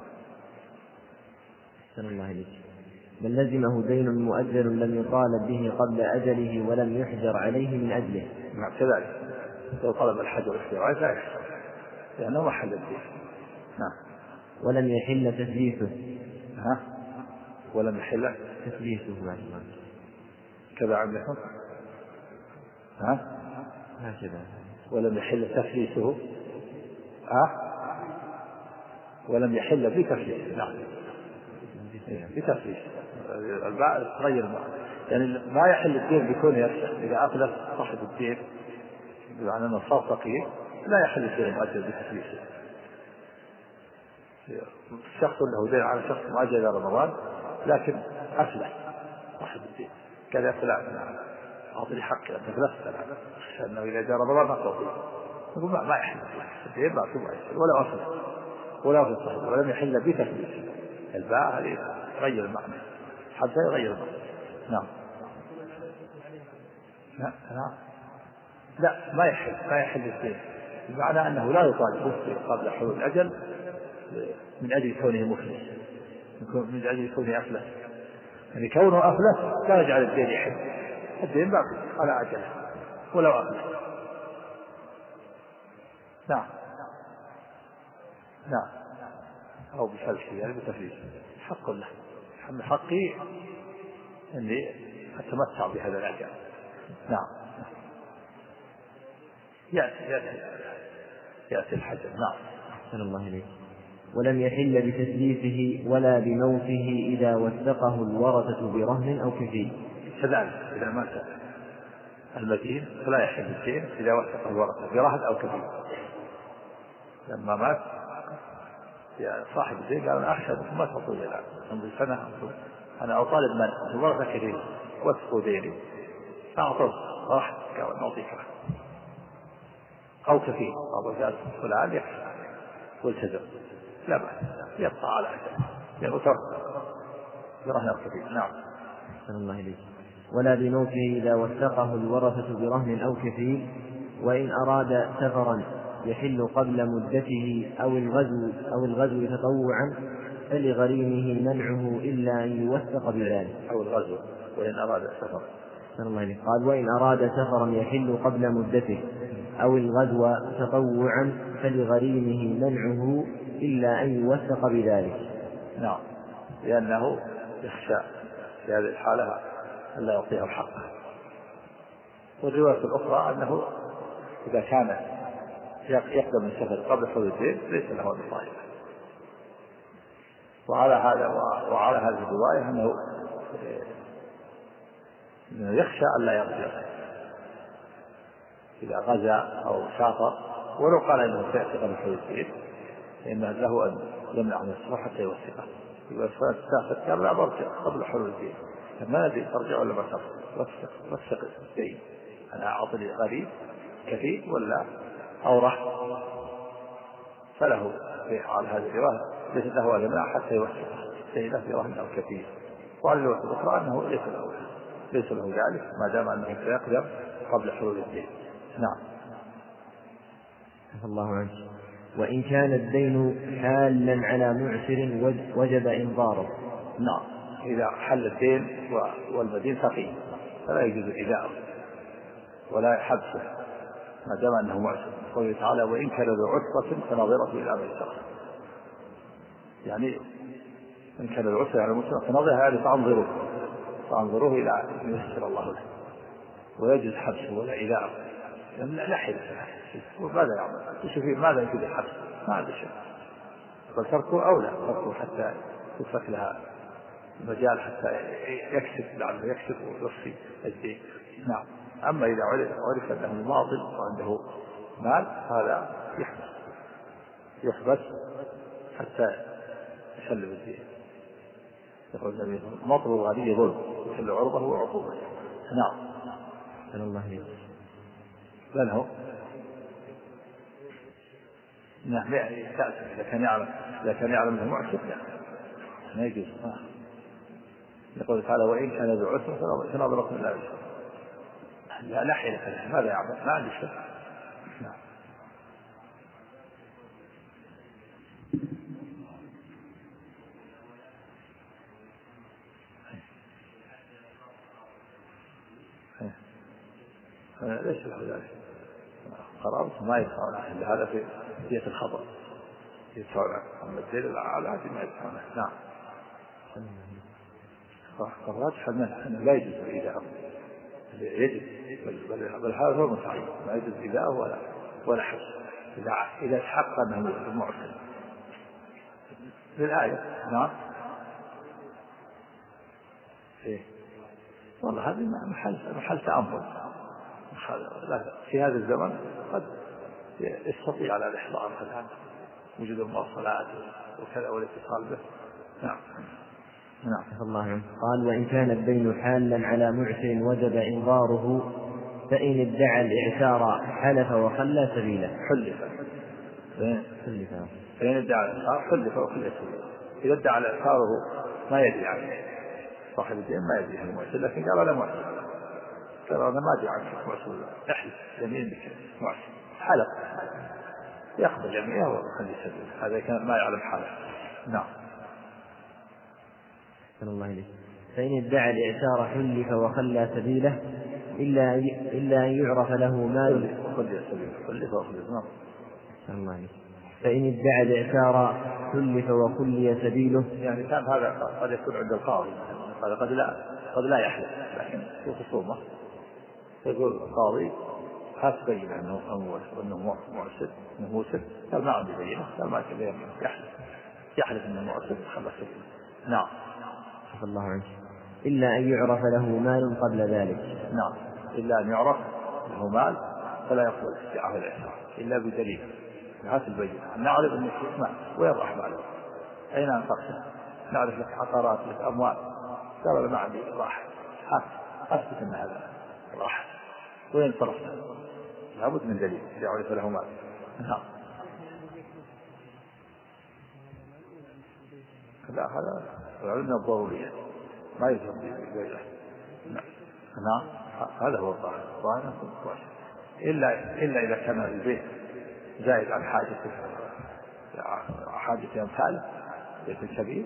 أحسن الله إليك. من لزمه دين مؤجل لم يطالب به قبل أجله ولم يحجر عليه من أجله. نعم كذلك، لو طلب الحجر الاحتراز لا يحجر لأنه ما حل الدين. نعم. ولم يحل تثليثه. ها؟ ولم يحل تثليثه مع الله كذا عندكم. ها؟ هكذا. ولم يحل تثليثه. ها؟ ولم يحل بتثليثه. نعم. بتثليث الباء تغير المعنى، يعني ما يحل الدين بكون يفسد. إذا أفلس صاحب الدين يعني أنه صار فقير لا يحل الدين مؤجل بتثليثه. شخص له دين على شخص مؤجل إلى رمضان لكن أفلس صاحب الدين قال يا فلان أعطني حقي أنت فلست أنا أخشى أنه إذا جاء رمضان ما تعطيه يقول ما يحل الدين ما يحل ولا أصل ولا في الصحيح ولم يحل بتثبيت الباء هذه تغير المعنى حتى يغير المعنى. نعم. لا لا لا ما يحل ما يحل الدين بمعنى أنه لا يطالب مفتي قبل حلول الأجل من أجل كونه مفلس من أجل كونه أفلس يعني كونه أفلس لا يجعل الدين يحل الدين باقي على أجله ولو أفلس. نعم نعم أو بفلسه يعني بتفليس حق له حمل حقي أني أتمتع بهذا الأجل. نعم يأتي يأتي يأتي الحجر. نعم. أحسن الله إليك. ولم يحل بتثليثه ولا بموته إذا وثقه الورثة برهن أو كفيل. كذلك إذا مات المدين فلا يحل الدين إذا وثقه الورثة برهن أو كفيل. لما مات يا صاحب الدين قال أنا أخشى ما تعطوا لي الآن أمضي سنة أنا أطالب من الورثة كثير وثقوا ديني فأعطوه راح قال نعطيك أو كفيل أو قال فلان يكفي والتزم لا بأس يبقى على أجل يغتر برهن أو كفيل. نعم. أحسن الله إليك. ولا بموته إذا وثقه الورثة برهن أو كفيل وإن أراد سفرا يحل قبل مدته أو الغزو أو الغزو تطوعا فلغريمه منعه إلا أن يوثق بذلك. أو الغزو وإن أراد سفرا. قال وإن أراد سفرا يحل قبل مدته أو الغزو تطوعا فلغريمه منعه إلا أن يوثق بذلك. نعم لأنه يخشى في هذه الحالة ألا يعطيه حقه. والرواية الأخرى أنه إذا كان يقدم من سفر قبل حلول الدين ليس له مصائب. وعلى هذا وعلى هذه الرواية أنه يخشى ألا يرجع إذا غزا أو سافر ولو قال إنه سيأتي قبل حلول الدين فإن له أن يمنع من السفر حتى يوثقه. إذا سافر قال لا برجع قبل حلول الدين ما ندري ترجع ولا ما ترجع وثق الدين أنا أعطني غريب كثير ولا أو رح فله على هذه الرواية ليس له أن يمنع حتى يوثقه سيده في رهن أو كثير. وعلى الرواية الأخرى أنه ليس له ليس له ذلك ما دام أنه سيقدم قبل حلول الدين. نعم. الله عنك. وإن كان الدين حالا على معسر وجب إنظاره. نعم إذا حل الدين والمدين ثقيل فلا يجوز إيذاؤه ولا حبسه ما دام أنه معسر. قوله تعالى وإن كان ذو عسرة فنظرة إلى ميسرة يعني إن كان ذو عسرة على مسلم فنظرها يعني فأنظروه فأنظروه إلى أن ييسر الله له ويجوز حبسه ولا إيذاؤه لأن لا حدث وماذا يعمل تشوفين ماذا يجوز الحبس ما عنده شيء بل تركه أولى تركه حتى يترك لها مجال حتى يكسب لعله يكسب ويوفي الدين. نعم. أما إذا عرف أنه ماضل وعنده مال هذا يحبس يحبس حتى يسلم الدين. يقول النبي مطر الغني ظلم يسلم عرضه وعقوبته. نعم. سلام الله عليه. بل هو نعم إذا كان يعلم إذا كان يعلم أنه معسر ما يجوز. يقول تعالى وإن كان ذو عسرة فنظرة إلى ميسرة لا لا حيلة له ماذا يعمل ما عنده شيء. نعم. ليس له ذلك قرابته ما يدفعون عنه هذا في دية الخطأ يدفعون عنه أما الدين على عادي ما يدفعون عنه. نعم. الراجح أنه لا يجوز إيذاءه يجب بل, بل هذا هو المتعين ما يجوز إيذاءه ولا ولا حبس إذا إذا تحقق أنه معسر للآية. نعم. إيه والله هذه محل محل تأمل في هذا الزمن قد يستطيع على الإحضار الآن وجود المواصلات وكذا والاتصال به. نعم. نعم. الله عنه. قال: وإن كان الدين حالا على معسر وجب إنظاره، فإن ادعى الإعسار حلف وخلى سبيله. حلف حلف فإن ادعى الإعسار حلف وخلى سبيله. إذا ادعى الإعسار ما يدري عنه صاحب الدين، ما يدري عنه معسر، لكن قال أنا معسر، قال أنا ما أدري عنك معسر، احلف يمين بك معسر، حلف يأخذ جميعه ويخلي سبيله، هذا كان ما يعلم حاله. نعم. الله إليه. فإن ادعى الإعسار حلف وخلى سبيله إلا إلا أن يعرف له مال. وخلي سبيله حلف وخلي سبيله. الله إليه. فإن ادعى الإعسار حلف وخلي سبيله، يعني كان هذا قد يكون عند القاضي، هذا قد لا قد لا يحلف، لكن في خصومة يقول القاضي هات بينة أنه أنه معسر أنه موسر، قال ما عندي بينة، قال ما كذا يحلف يحلف أنه معسر خلى سبيله. نعم. الله عنه. إلا أن يعرف له مال قبل ذلك. نعم. إلا أن يعرف له مال فلا يقبل استعارة الإعسار إلا بدليل. هات البينة، نعرف أنك مال وين راح ماله، أين أنفقته، نعرف لك عقارات لك أموال، قال ما عندي راح، هات أثبت أن هذا راح، وين صرفته، لابد من دليل يعرف له مال. نعم. لا هذا العلم الضرورية ما يجب بغيره. نعم. هذا هو الظاهر، الظاهر إلا إلا إذا كان البيت زائد عن حاجته حاجة أمثاله بيت كبير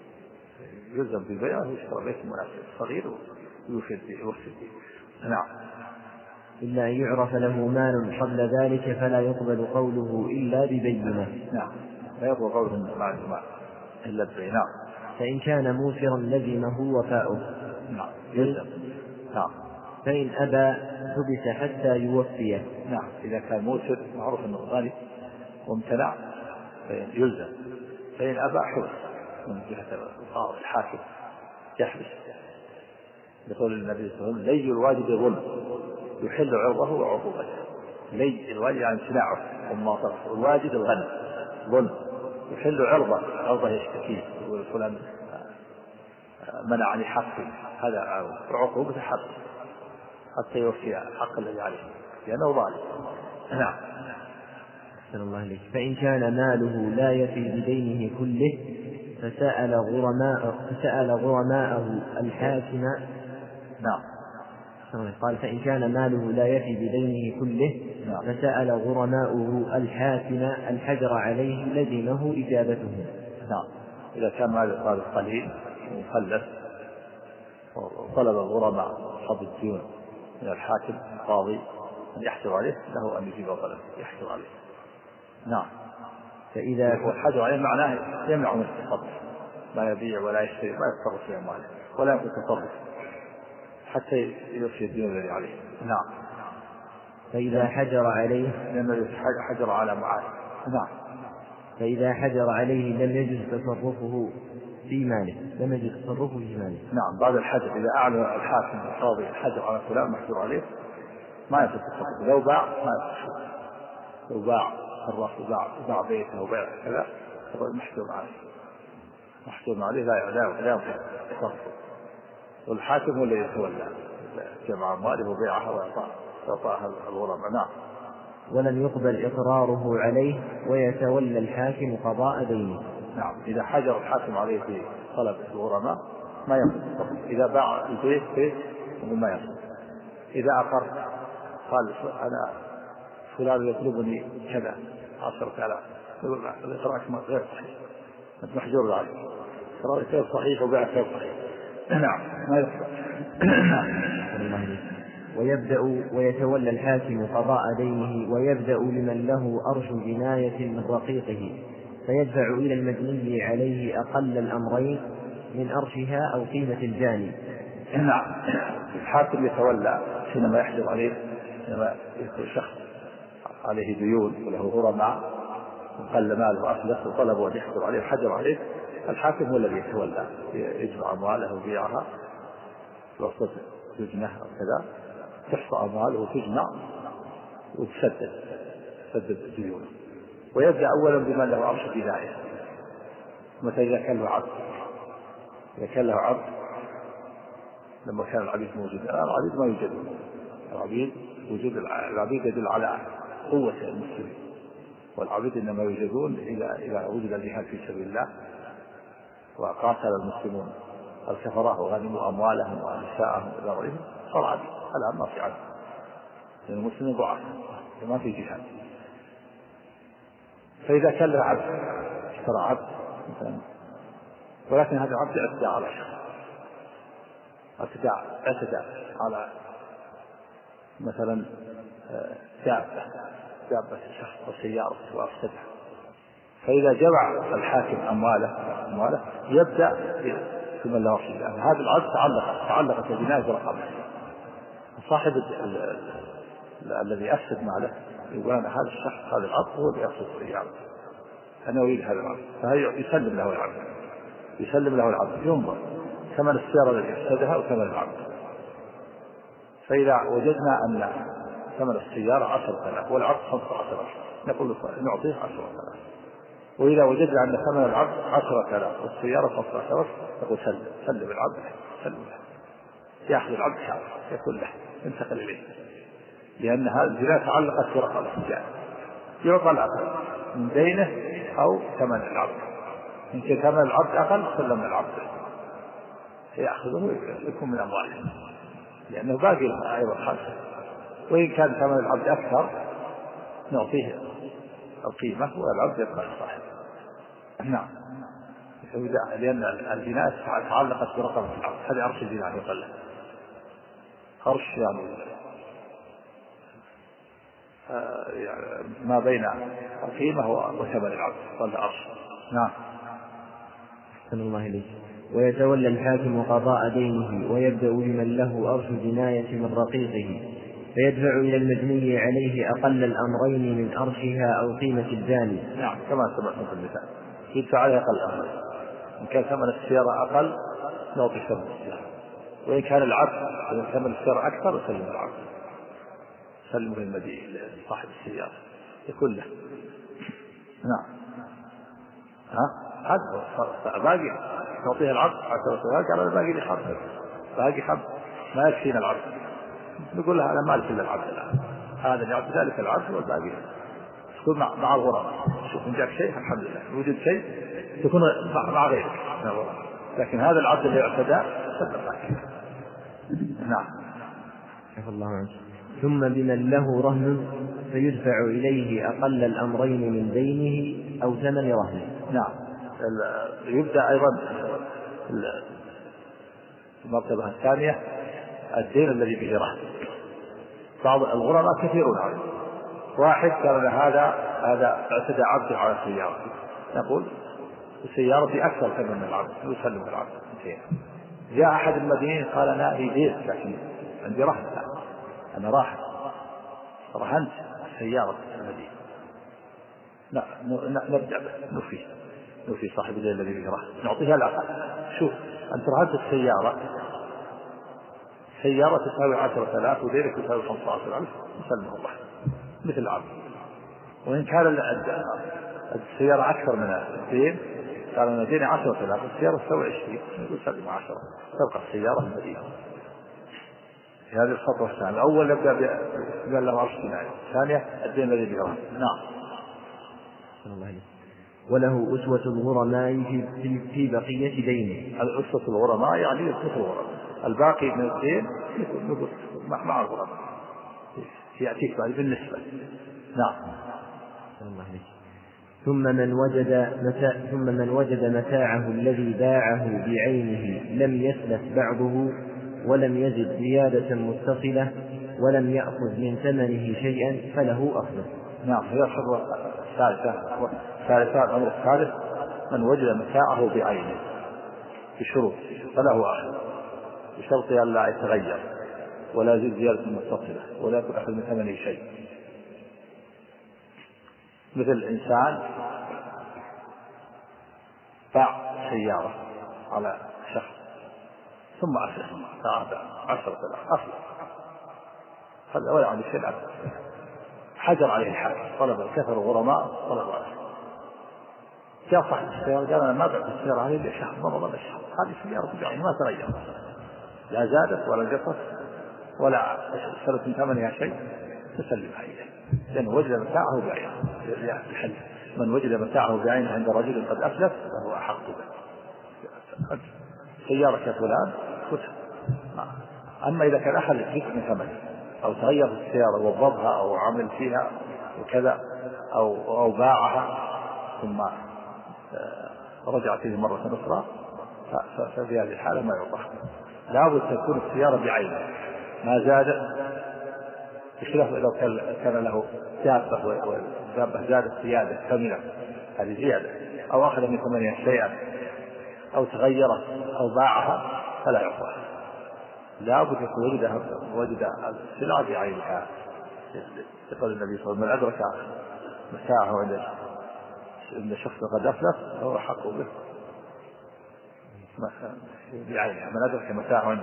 يلزم بالبيع ويشترى بيت مناسب صغير ويوفد يوفد. نعم. إلا أن يعرف له مال قبل ذلك فلا يقبل قوله إلا ببينة. نعم. لا يقبل قوله مع المال إلا ببينة. فإن كان موسرا لزمه وفاؤه. نعم. يلزم. نعم. فإن أبى حبس حتى يوفيه. نعم. إذا كان موسر معروف أنه غني وامتنع يلزم، فإن أبى حبس من جهة الحاكم يحبس، يقول النبي صلى الله عليه وسلم: لي الواجب ظلم يحل عرضه وعقوبته. لي الواجب يعني امتناعه وما طرف، الواجب الغنم ظلم يحل عرضه، عرضه يشتكيه يقول فلان منعني حقي، هذا عقوبته حق حتى يوفي الحق الذي عليه لأنه ظالم. نعم. أحسن الله إليك. فإن كان ماله لا يفي بدينه كله فسأل غرماء فسأل غرماءه الحاكم. نعم. قال: فإن كان ماله لا يفي بدينه كله نعم. فسأل غرماؤه الحاكم الحجر عليه لزمه إجابته. نعم. إذا كان ماله قليل مخلف وطلب الغرماء أصحاب الديون من الحاكم القاضي أن يحجر عليه، له أن يجيب طلب يحجر عليه. نعم. فإذا والحجر عليه معناه يمنع من التصرف، لا يبيع ولا يشتري، ما يتصرف في أمواله ولا يمكن التصرف حتى يوفي الدين الذي عليه. نعم. فإذا حجر عليه لأنه حجر على معاد. نعم. فإذا حجر عليه لم يجوز تصرفه في ماله لم يجوز تصرفه في ماله. نعم. بعد الحجر إذا أعلن الحاكم القاضي الحجر على فلان محجور عليه ما يصير تصرف، لو باع ما يصير، لو باع الرأس باع باع بيته وباع كذا هو محجور عليه، محجور عليه لا لا لا يصير تصرفه، والحاكم هو الذي يتولى جمع أمواله وبيعها وإعطاها الغرماء. نعم. ولم يقبل إقراره عليه ويتولى الحاكم قضاء دينه. نعم. إذا حجر الحاكم عليه في طلب الغرماء ما يصل. إذا باع البيت بيت ما يصل. إذا أقر قال أنا فلان يطلبني كذا عشرة آلاف، يقول الإقرار غير صحيح، أنت محجور عليه، إقرار غير صحيح وبيع غير صحيح. نعم. ما يصل. ويبدأ ويتولى الحاكم قضاء دينه، ويبدأ لمن له أرش جناية من رقيقه فيدفع إلى المجني عليه أقل الأمرين من أرشها أو قيمة الجاني. نعم. الحاكم يتولى حينما يحجر عليه، حينما يكون شخص عليه ديون وله غرماء وقل ماله أفلس وطلبوا أن يحجر عليه حجر عليه، الحاكم هو الذي يتولى يجمع أمواله وبيعها وسط سجنه أو كذا، تحصى أمواله وتجمع وتسدد تسدد ديونه. ويبدأ أولا بمن له أرش جناية، مثل إذا كان له عبد إذا كان له عبد لما كان العبيد موجود، العبيد ما يوجدون، العبيد وجود العبيد يدل على قوة المسلمين، والعبيد إنما يوجدون إذا إذا وجد الجهاد في سبيل الله وقاتل المسلمون الكفرة وغنموا أموالهم ونساءهم وذرهم صار عبيد. الآن ما في عبد لأن المسلمين ضعاف وما في جهاد. فإذا كان له عبد اشترى عبد مثلا، ولكن هذا العبد اعتدى على شخص، اعتدى اعتدى على مثلا دابة دابة شخص أو سيارة وأفسدها، فإذا جمع الحاكم أمواله أمواله يبدأ في من لا وصي له. هذا العبد تعلق تعلقت الجناية برقبته، صاحب الذي أفسد ماله يقول أنا هذا الشخص هذا العبد هو اللي يفسد سيارته، أنا أريد هذا العبد، فهي يسلم له العبد يسلم له العبد ينظر ثمن السيارة التي أفسدها وثمن العبد. فإذا وجدنا أن ثمن السيارة عشرة آلاف والعبد خمسة عشر نقول نعطيه عشرة آلاف، وإذا وجدنا أن ثمن العبد عشرة آلاف والسيارة خمسة عشر نقول سلم سلم العبد سلم له، يأخذ العبد شعر يقول له انتقل إليه، لأن هذه الجناية تعلقت برقبة الجاني، يعطى العبد من دينه أو ثمن العبد، إن كان ثمن العبد أقل سلم العبد يأخذه يكون من أمواله لأنه باقي له أيضا خمسة، وإن كان ثمن العبد أكثر نعطيه القيمة والعبد يبقى صاحب. نعم، لأن الجناية تعلقت برقبة العبد، هذا عرش الجناية يقول له عرش يعني ما بين القيمة وثمن العبد قال عرش. نعم. أحسن الله إليك. ويتولى الحاكم قضاء دينه ويبدأ بمن له أرش جناية من رقيقه، فيدفع إلى المجني عليه أقل الأمرين من أرشها أو قيمة الجاني. نعم كما سمعتم في المثال يدفع عليه أقل الأمرين، إن كان ثمن السيارة أقل نعطي ثمن السيارة، وإن كان العبد إن ثمن السيارة أكثر يسلم العبد سلمه للمدين صاحب السيارة يقول له. نعم. ها هذا باقي نعطيه العبد عشرة آلاف على الباقي اللي حب باقي حب ما يكفينا العبد، نقول له أنا ما لك إلا العبد الآن، هذا العبد ذلك العبد والباقي تكون مع مع الغرباء. شوف إن جاك شيء الحمد لله، وجد شيء تكون مع غيرك، لكن هذا العبد اللي اعتدى سلم لك. نعم. عفى الله عنك. ثم بمن له رهن فيدفع إليه أقل الأمرين من دينه أو ثمن رهنه. نعم. يبدأ أيضا المرتبة الثانية الدين الذي به رهن. بعض الغرباء كثيرون عليه، واحد قال هذا هذا اعتدى عبد على السيارة، نقول السيارة أكثر ثمن من العبد يسلم العبد. جاء أحد المدينين قال أنا لي دين لكن عندي رهن، أنا راح رهنت السيارة في المدينة، لا نبدأ نفي نفي صاحب الدين الذي به رهن نعطيها الأقل. شوف أنت رهنت السيارة سيارة تساوي عشرة آلاف ودينك تساوي خمسة عشر ألف نسلمه الله مثل العبد، وإن كان السيارة أكثر من الدين قال أنا ديني عشرة آلاف السيارة تساوي عشرين نسلم عشرة، تبقى السيارة المدينة. هذه الخطوة الثانية. الأول نبدأ بقال له عرش جناية، الثانية الدين الذي به رهن. نعم. وله أسوة الغرماء في, في بقية دينه. الأسوة الغرماء يعني مثل الغرماء، الباقي من الدين مع الغرماء يأتيك بعد بالنسبة. نعم. ثم من وجد متاع ثم من وجد متاعه الذي باعه بعينه لم يسلف بعضه ولم يزد زيادة متصلة ولم يأخذ من ثمنه شيئا فله أخذه. نعم. هي الخطوة الثالثة. الثالثة الأمر الثالث من وجد متاعه بعينه بشروط فله أخذ، بشرط أن لا يتغير ولا يزيد زيادة متصلة ولا يأخذ من ثمنه شيء. مثل إنسان باع سيارة على شخص ثم أسلم عشرة آلاف أصلا هذا ولا عنده شيء حجر عليه الحاكم، طلب الكفر الغرماء طلبوا عليه جاء صاحب السيارة قال أنا ما بعت السيارة هذه إلا شهر، ما مضى شهر، هذه السيارة يعني ما تغير، لا زادت ولا نقصت ولا صارت من ثمنها شيء، تسلمها إليه، لأنه وجد متاعه بعينه. الحل من وجد متاعه بعينه عند رجل قد أفلت فهو أحق به. سيارة فلان خذها. أما إذا كان أحد جزء من ثمنه أو تغير في السيارة ووضبها أو عمل فيها وكذا أو أو باعها ثم رجعت إليه مرة أخرى، ففي هذه الحالة ما يعطى. لابد تكون السيارة بعينها ما زادت، بخلاف لو كان له دابة والدابة زادت زيادة كاملة، هذه زيادة، أو أخذ من ثمنها شيئا أو تغيرت أو باعها فلا يعطى. لابد يكون وجد وجد السلعة بعينها. يقول النبي صلى الله عليه وسلم: من أدرك متاعه عند إن شخص قد أفلت فهو حق به بعينها. من أدرك متاعه عند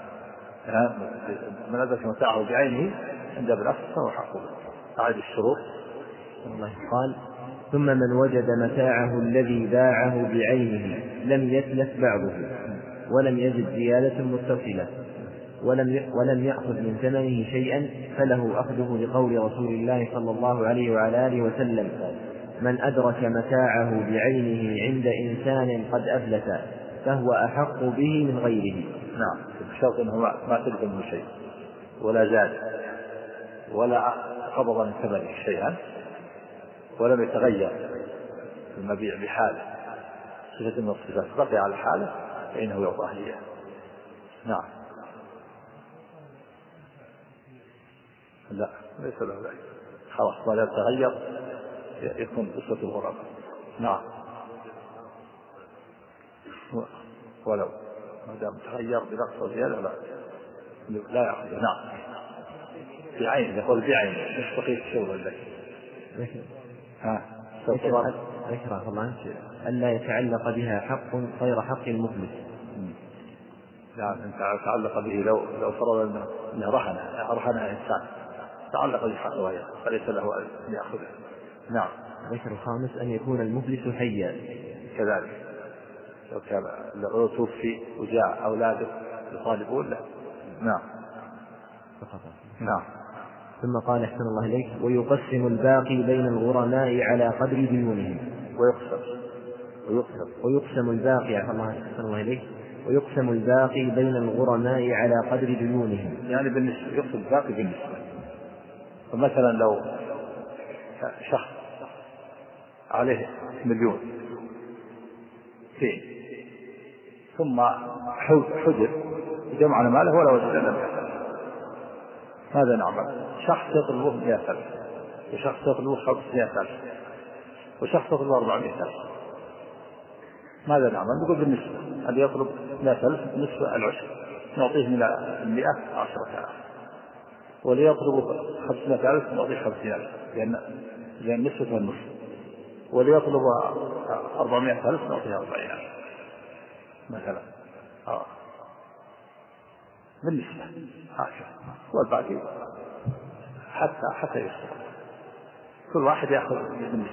من أدرك متاعه بعينه عند ابن أفلت فهو حق به. أعد الشروط. الله قال: ثم من وجد متاعه الذي باعه بعينه لم يتلف بعضه ولم يزد زيادة متصلة ولم ولم يأخذ من ثمنه شيئا فله أخذه لقول رسول الله صلى الله عليه وعلى آله وسلم: من أدرك متاعه بعينه عند إنسان قد أفلت فهو أحق به من غيره. نعم، بشرط أنه ما تلف منه شيء ولا زاد ولا قبض من ثمنه شيئا ولم يتغير المبيع بحاله صفة من الصفات، بقي على حاله فإنه يعطاه إياه. نعم. لا ليس له ذلك، خلاص ما يتغير يكون قصة الغرابة. نعم، ولو ما دام تغير بنقص وزيادة لا لا يأخذ. نعم، بعين، يقول بعين مش بقية الشغل لك. ها ذكر الله ألا يتعلق بها حق غير حق المفلس. نعم، أن تعلق به لو لو فرض أنه رهنها رهنها إنسان تعلق به حق غيره فليس له أن يأخذه. نعم. ذكر الخامس أن يكون المفلس حيا كذلك، لو كان لو توفي وجاء أولاده يطالبون له. نعم. نعم. ثم قال: أحسن الله إليك: ويقسم الباقي بين الغرماء على قدر ديونهم. ويقسم ويقسم ويقسم الباقي أحسن الله أحسن الله إليك ويقسم الباقي بين الغرماء على قدر ديونهم. يعني بالنسبة يقسم الباقي بالنسبة. فمثلا لو شخص عليه مليون فين ثم حجر جمع ماله ولا وجد له، ماذا نعمل؟ شخص يطلبه مئة ألف وشخص يطلبه خمسمائة ألف وشخص يطلبه أربعمائة ألف، ماذا نعمل؟ نقول بالنسبة، اللي يطلب مئة ألف نصف العشر نعطيه من المئة عشرة آلاف، واللي يطلب خمسمائة ألف نعطيه خمسين ألف لأن لأن نصف النصف، واللي يطلب أربعمائة ألف نعطيه أربعين ألف مثلا. آه. بالنسبة هكذا، والباقي حتى حتى يصير كل واحد يأخذ بالنسبة.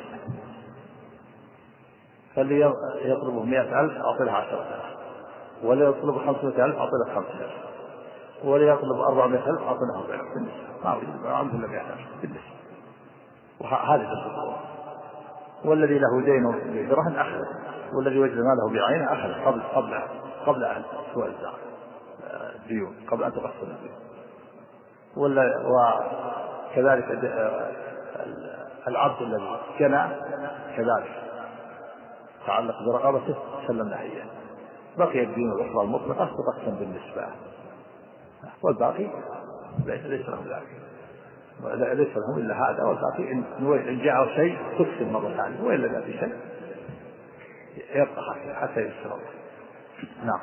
فاللي يطلبه مئة ألف أعطي له عشرة ألف، واللي يطلب خمسمائة ألف أعطي له خمسين ألف، واللي يطلب أربعمائة ألف أعطي له أربعين ألف بالنسبة. ما وجد عنده إلا مئة ألف بالنسبة. وهذه الخطوة. والذي له دين برهن أخذ، والذي وجد ماله بعينه أخذ قبل قبل قبل أن توزع الديون، قبل أن تقسم الديون. وكذلك العبد الذي جنى كذلك تعلق برقبته سلم له إياه، بقي الدين الأخرى المطلقة تقسم بالنسبة، والباقي ليس له ذلك، ليس لهم إلا هذا، والباقي إن جاء شيء تقسم مرة ثانية، وإلا لا في شيء يبقى حتى يسر الله. نعم.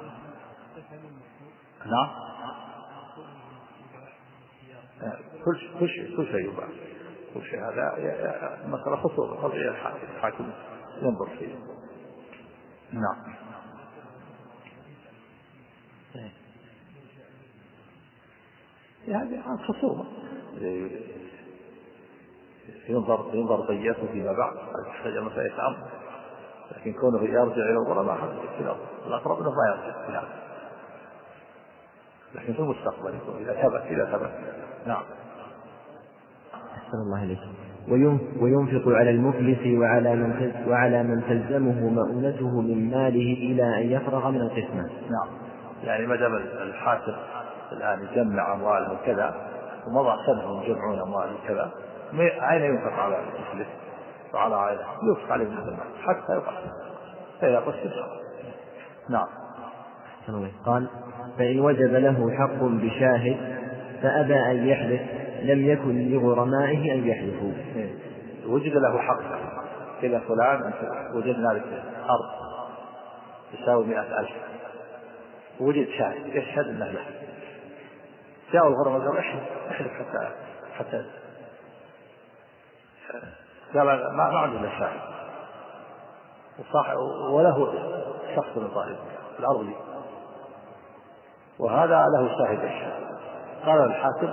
نعم. كل كل شيء كل شيء يباع، كل شيء. هذا مثلا خصوصا قضية الحاكم الحاكم ينظر فيه. نعم. هذه خصومة ينظر ينظر ضيته فيما بعد، هذا مسألة أمر لكن كونه يرجع إلى الغرماء الأقرب أنه ما يرجع فيها، لكن في المستقبل يكون إذا ثبت إذا ثبت. نعم. أحسن الله إليك. وينفق على المفلس وعلى من وعلى من تلزمه مؤونته من ماله إلى أن يفرغ من القسمة. نعم، يعني ما دام الحاكم الآن يجمع أمواله وكذا ومضى سنة يجمعون أمواله وكذا، أين ينفق على المفلس وعلى عائلة؟ ينفق عليه من المال حتى يقسم، فإذا قسم. نعم. قال: فإن وجب له حق بشاهد فأبى أن يحلف لم يكن لغرمائه أن يحلفوا. وجد له حق كذا فلان أنت وجدنا لك أرض تساوي مئة ألف، وجد شاهد يشهد أنه له، جاء الغرماء قال احلف احلف حتى حتى قال ما ما عنده الا شاهد وصاحب وله شخص من طالب الأرض لي وهذا له شاهد الشاهد. قال الحاكم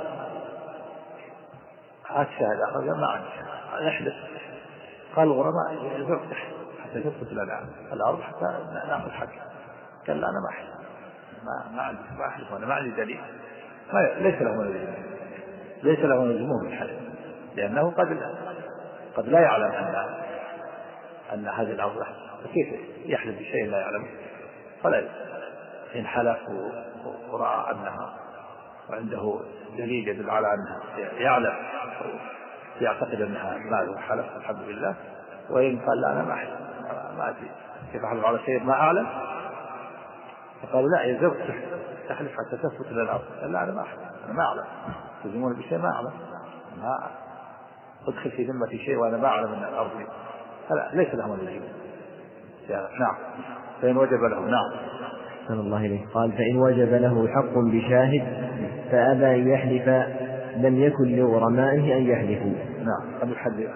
هات شاهد آخر، قال ما عندي شاهد احلف. قال الغرماء يجب حتى تثبت لنا الأرض حتى نأخذ حقه. قال لا أنا ما أحلف، ما ما عندي ما أحلف وأنا ما عندي دليل. ليس له من يلزمه ليس له من يلزمه بالحلف، لأنه قد قد لا يعلم أن أن هذه الأرض له، فكيف يحلف بشيء لا يعلمه؟ فلا يلزم. إن حلف ورأى أنها وعنده دليل يدل على أنها يعلم يعتقد أنها ماله حلف الحمد لله، وإن قال لا أنا ما أحلف ما أدري كيف أحلف على شيء ما أعلم، فقالوا لا يلزمك تحلف حتى تثبت للأرض. قال لا أنا ما أحلف أنا ما أعلم، تلزمون بشيء ما أعلم، ما أدخل في ذمتي شيء وأنا ما أعلم أن الأرض لي، فلا ليس له من يلزمه. نعم. فإن وجب له. نعم. أحسن الله إليه. قال: فإن وجب له حق بشاهد فأبى أن يحلف لم يكن لغرمائه أن يحلفوا. نعم. أن يحلف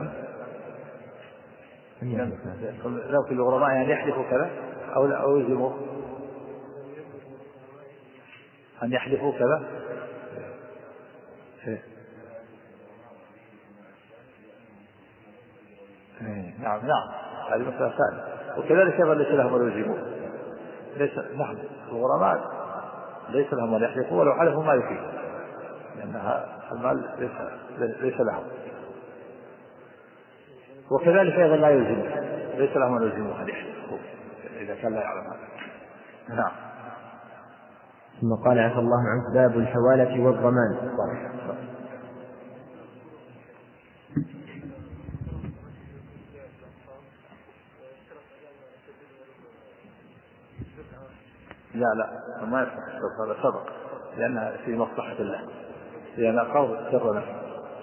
لو في الغرماء أن يحلفوا كذا أو لا أو يلزموا أن يحلفوا كذا. نعم نعم هذه مسألة ثانية. وكذلك أيضا ليس لهم أن يلزموا، ليس نحن الغرماء ليس لهم أن يحلفوا ولو حلفوا ما يفيد، لأن المال ليس ليس لهم. وكذلك أيضا لا يلزموا، ليس لهم أن يلزموا أن يحلفوا إذا كان لا يعلم هذا. نعم. ثم قال: عفى الله عنك. باب الحوالة والضمان. لا لا ما يصح هذا سبق لأنها في مصلحة الله، لأن قول سر نفسه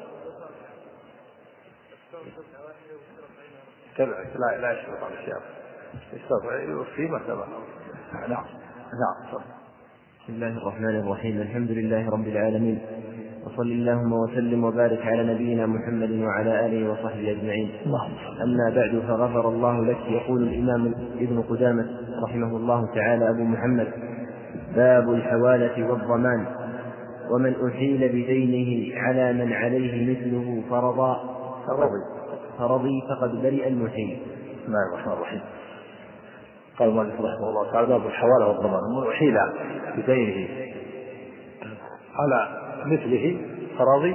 لا لا يشرط على الشيء يشرط في مثلا. نعم نعم. بسم الله الرحمن الرحيم. الحمد لله رب العالمين، وصل اللهم وسلم وبارك على نبينا محمد وعلى آله وصحبه أجمعين. أما بعد، فغفر الله لك. يقول الإمام ابن قدامة رحمه الله تعالى أبو محمد: باب الحوالة والضمان. ومن أحيل بدينه على من عليه مثله فرضا فرضي فقد برئ المحيل. بسم الله الرحمن الرحيم. قال المؤلف رحمه الله تعالى: باب الحوالة والضمان. ومن أحيل بدينه على مثله فرضي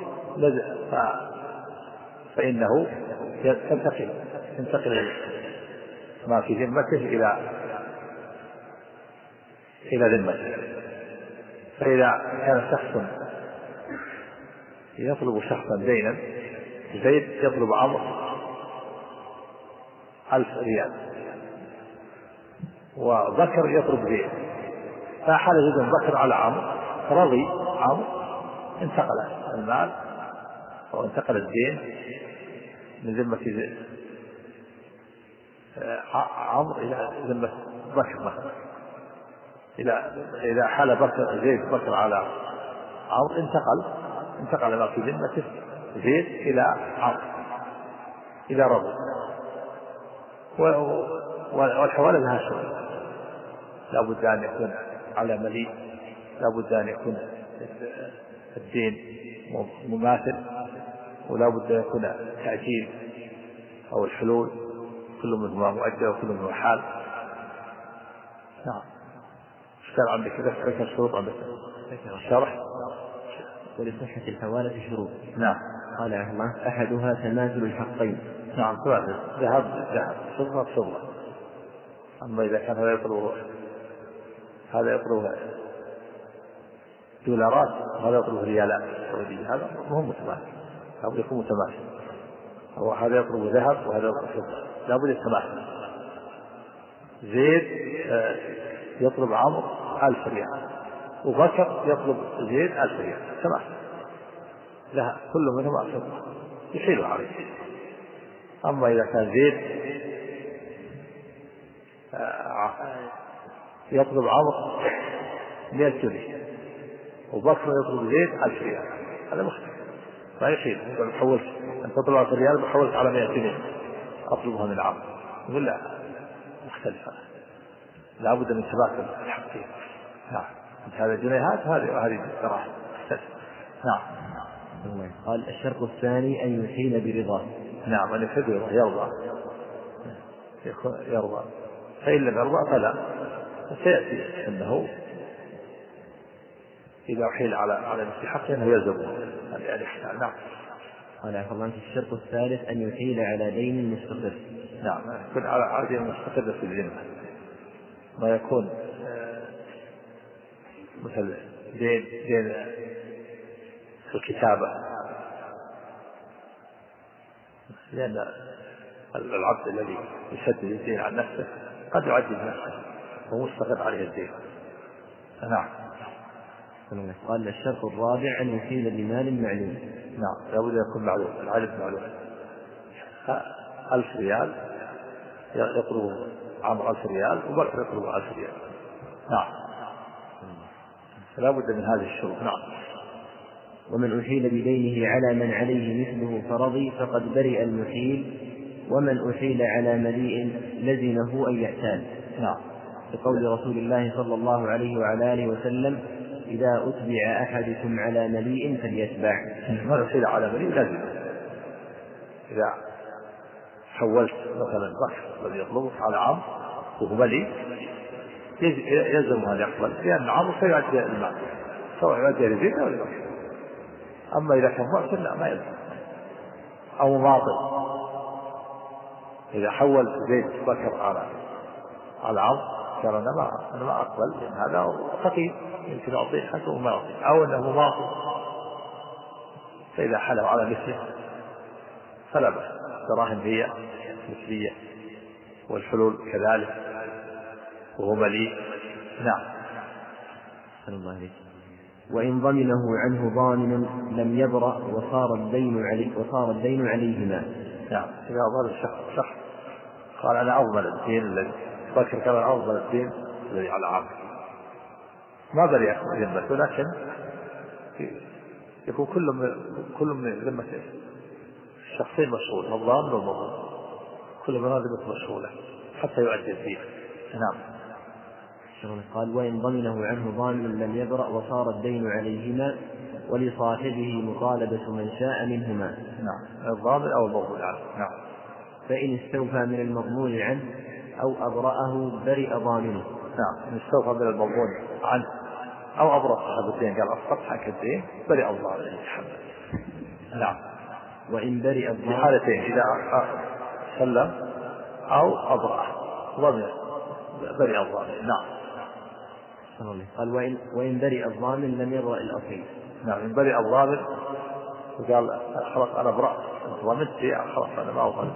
فإنه ينتقل ينتقل ما في ذمته إلى إلى ذمته. فإذا كان شخص يطلب شخصا دينا، زيد يطلب عمرو ألف ريال وذكر يطلب زيد، فحال زيد ذكر على عمرو فرضي عمرو، انتقل المال أو انتقل الدين من ذمة عمرو إلى ذمة بكر مثلا. إذا إذا حال بكر زيد بكر على عمرو انتقل انتقل ما في ذمته زيد إلى عمرو إلى رضي. والحوالة لها شروط، لا بد أن يكون على مليء، لا بد أن يكون الدين مماثل، ولا بد أن يكون تأجيل أو الحلول كل منهما مؤجل وكل منهما حال. نعم. اشتغل عندك ذكر الشروط عندك الشرح. ولصحة الحوالة شروط. نعم. قال الله أحدها تماثل الحقين. نعم تماثل ذهب ذهب فضة فضة. أما إذا كان هذا يطلب هذا يطلب دولارات وهذا يطلب ريالات سعودية هذا مهم متماثل لابد يكون متماثل. هو هذا يطلب ذهب وهذا يطلب فضة لابد يتماثل. زيد يطلب عمرو ألف ريال وبكر يطلب زيد ألف ريال تماثل لها كل منهم فضة يحيل عليه. أما إذا كان زيد يطلب عمرو مئة جنيه وبكر يطلب زيد ألف ريال هذا مختلف ما يحيل. إذا حولت أن تطلب ألف ريال بحولت على مئة جنيه أطلبها من عمرو يقول لا مختلفة لابد من تبادل الحقين. نعم هذا جنيهات هذه هذه دراهم. نعم. قال الشرط الثاني أن يحيل برضاه. نعم أن يحيل برضاه يرضى يرضى فإن لم يرضى فلا سيأتي أنه إذا أحيل على على مستحق أنه يلزمه هذه الإحسان. نعم. قال عفوا عنك الشرط الثالث أن يحيل على دين مستقر. نعم يكون على دين مستقر في الذمة ما يكون مثل دين دين الكتابة لأن العبد الذي يسدد الدين عن نفسه قد يعجز نفسه ومستقر عليه الدين. نعم. قال الشرط الرابع أن يحيل بمال معلوم. نعم لابد يكون معلوم العدد معلوم. ألف ريال يطلب عمرو ألف ريال وبكر يطلب ألف ريال. نعم لابد من هذه الشروط. نعم. ومن أحيل بدينه على من عليه مثله فرضي فقد برئ المحيل ومن أحيل على مليء لزمه أن يعتاد. نعم. بقول رسول الله صلى الله عليه وعلى آله وسلم إذا أتبع أحدكم على مليء فليتبع. من أحيل على مليء لازم إذا حولت مثلا بكر الذي يطلبه على عمرو وهو مليء يلزم أن يقبل لأن عمرو سيؤدي المال سواء يؤدي لزيد أو لبكر. أما إذا كان معسر لا ما يلزم. أو ماطل إذا حول زيد بكر على على عمرو قال أنا ما أنا ما أقبل لأن هذا فقير يمكن أعطيه حتى وما أعطيه أو أنه ماطل فإذا حلوا على مثله فلا بأس. دراهم هي مثلية والحلول كذلك وهو مليء. نعم. الله عليك. وإن ضمنه عنه ضامن لم يبرأ وصار الدين عليه وصار الدين عليهما. نعم. إذا ضمن شخص شخص قال أنا أضمن الدين الذي بكر كان أضمن الدين الذي على عمرو ما برئ ذمته لكن يكون كل من كل من ذمة الشخصين مسؤول الضامن والمضمون كل من ذمته مسؤولة حتى يؤدي الدين. نعم. قال وإن ضمنه عنه ضامن لم يبرأ وصار الدين عليهما ولصاحبه مطالبة من شاء منهما. نعم. الضامن أو المضمون عنه. نعم. فإن استوفى من المضمون عنه أو أبرأه برئ ضامنه. نعم. إن استوفى من المضمون عنه أو أبرأ صاحب الدين قال أسقط حق الدين برئ الضامن يتحمل. نعم. وإن برئ الضامن في حالتين إذا سلم أو أبرأه ضمن برئ الضامن. نعم. قال وإن, وإن برئ الضامن لم يبرأ الأصيل. نعم. إن برئ الضامن وقال خلاص أنا برأت ضمنت خلاص أنا ما أضمن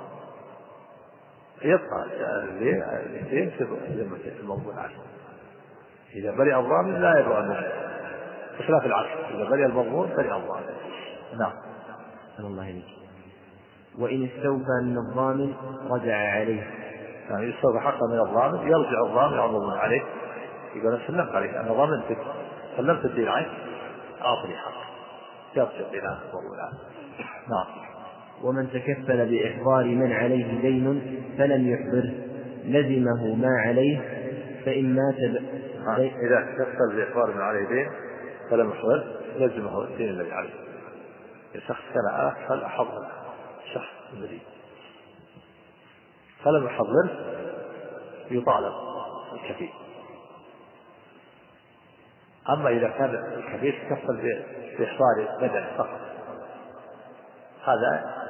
يبقى الاثنين في ذمة المضمون عنه. إذا برئ الضامن لا يبرأ المضمون بخلاف العكس إذا برئ المضمون برئ الضامن. نعم. الله عليك. وإن استوفى من الضامن رجع عليه. يعني يستوفى حقا من الضامن يرجع الضامن على المضمون عليه يقول أنا سلمت عليك أنا ضمنتك سلمت الدين عنك أعطني حق يرجع إلى المضمون عليه. نعم. ومن تكفل بإحضار من عليه دين فلم يحضره لزمه ما عليه فإن مات ب... إذا تكفل بإحضار من عليه دين فلم يحضره لزمه الدين الذي عليه. الشخص كان آخر أحضر الشخص الذي فلم يحضره يطالب الكفيل. أما إذا كان الكفيل تكفل بإحضار بدن فقط هذا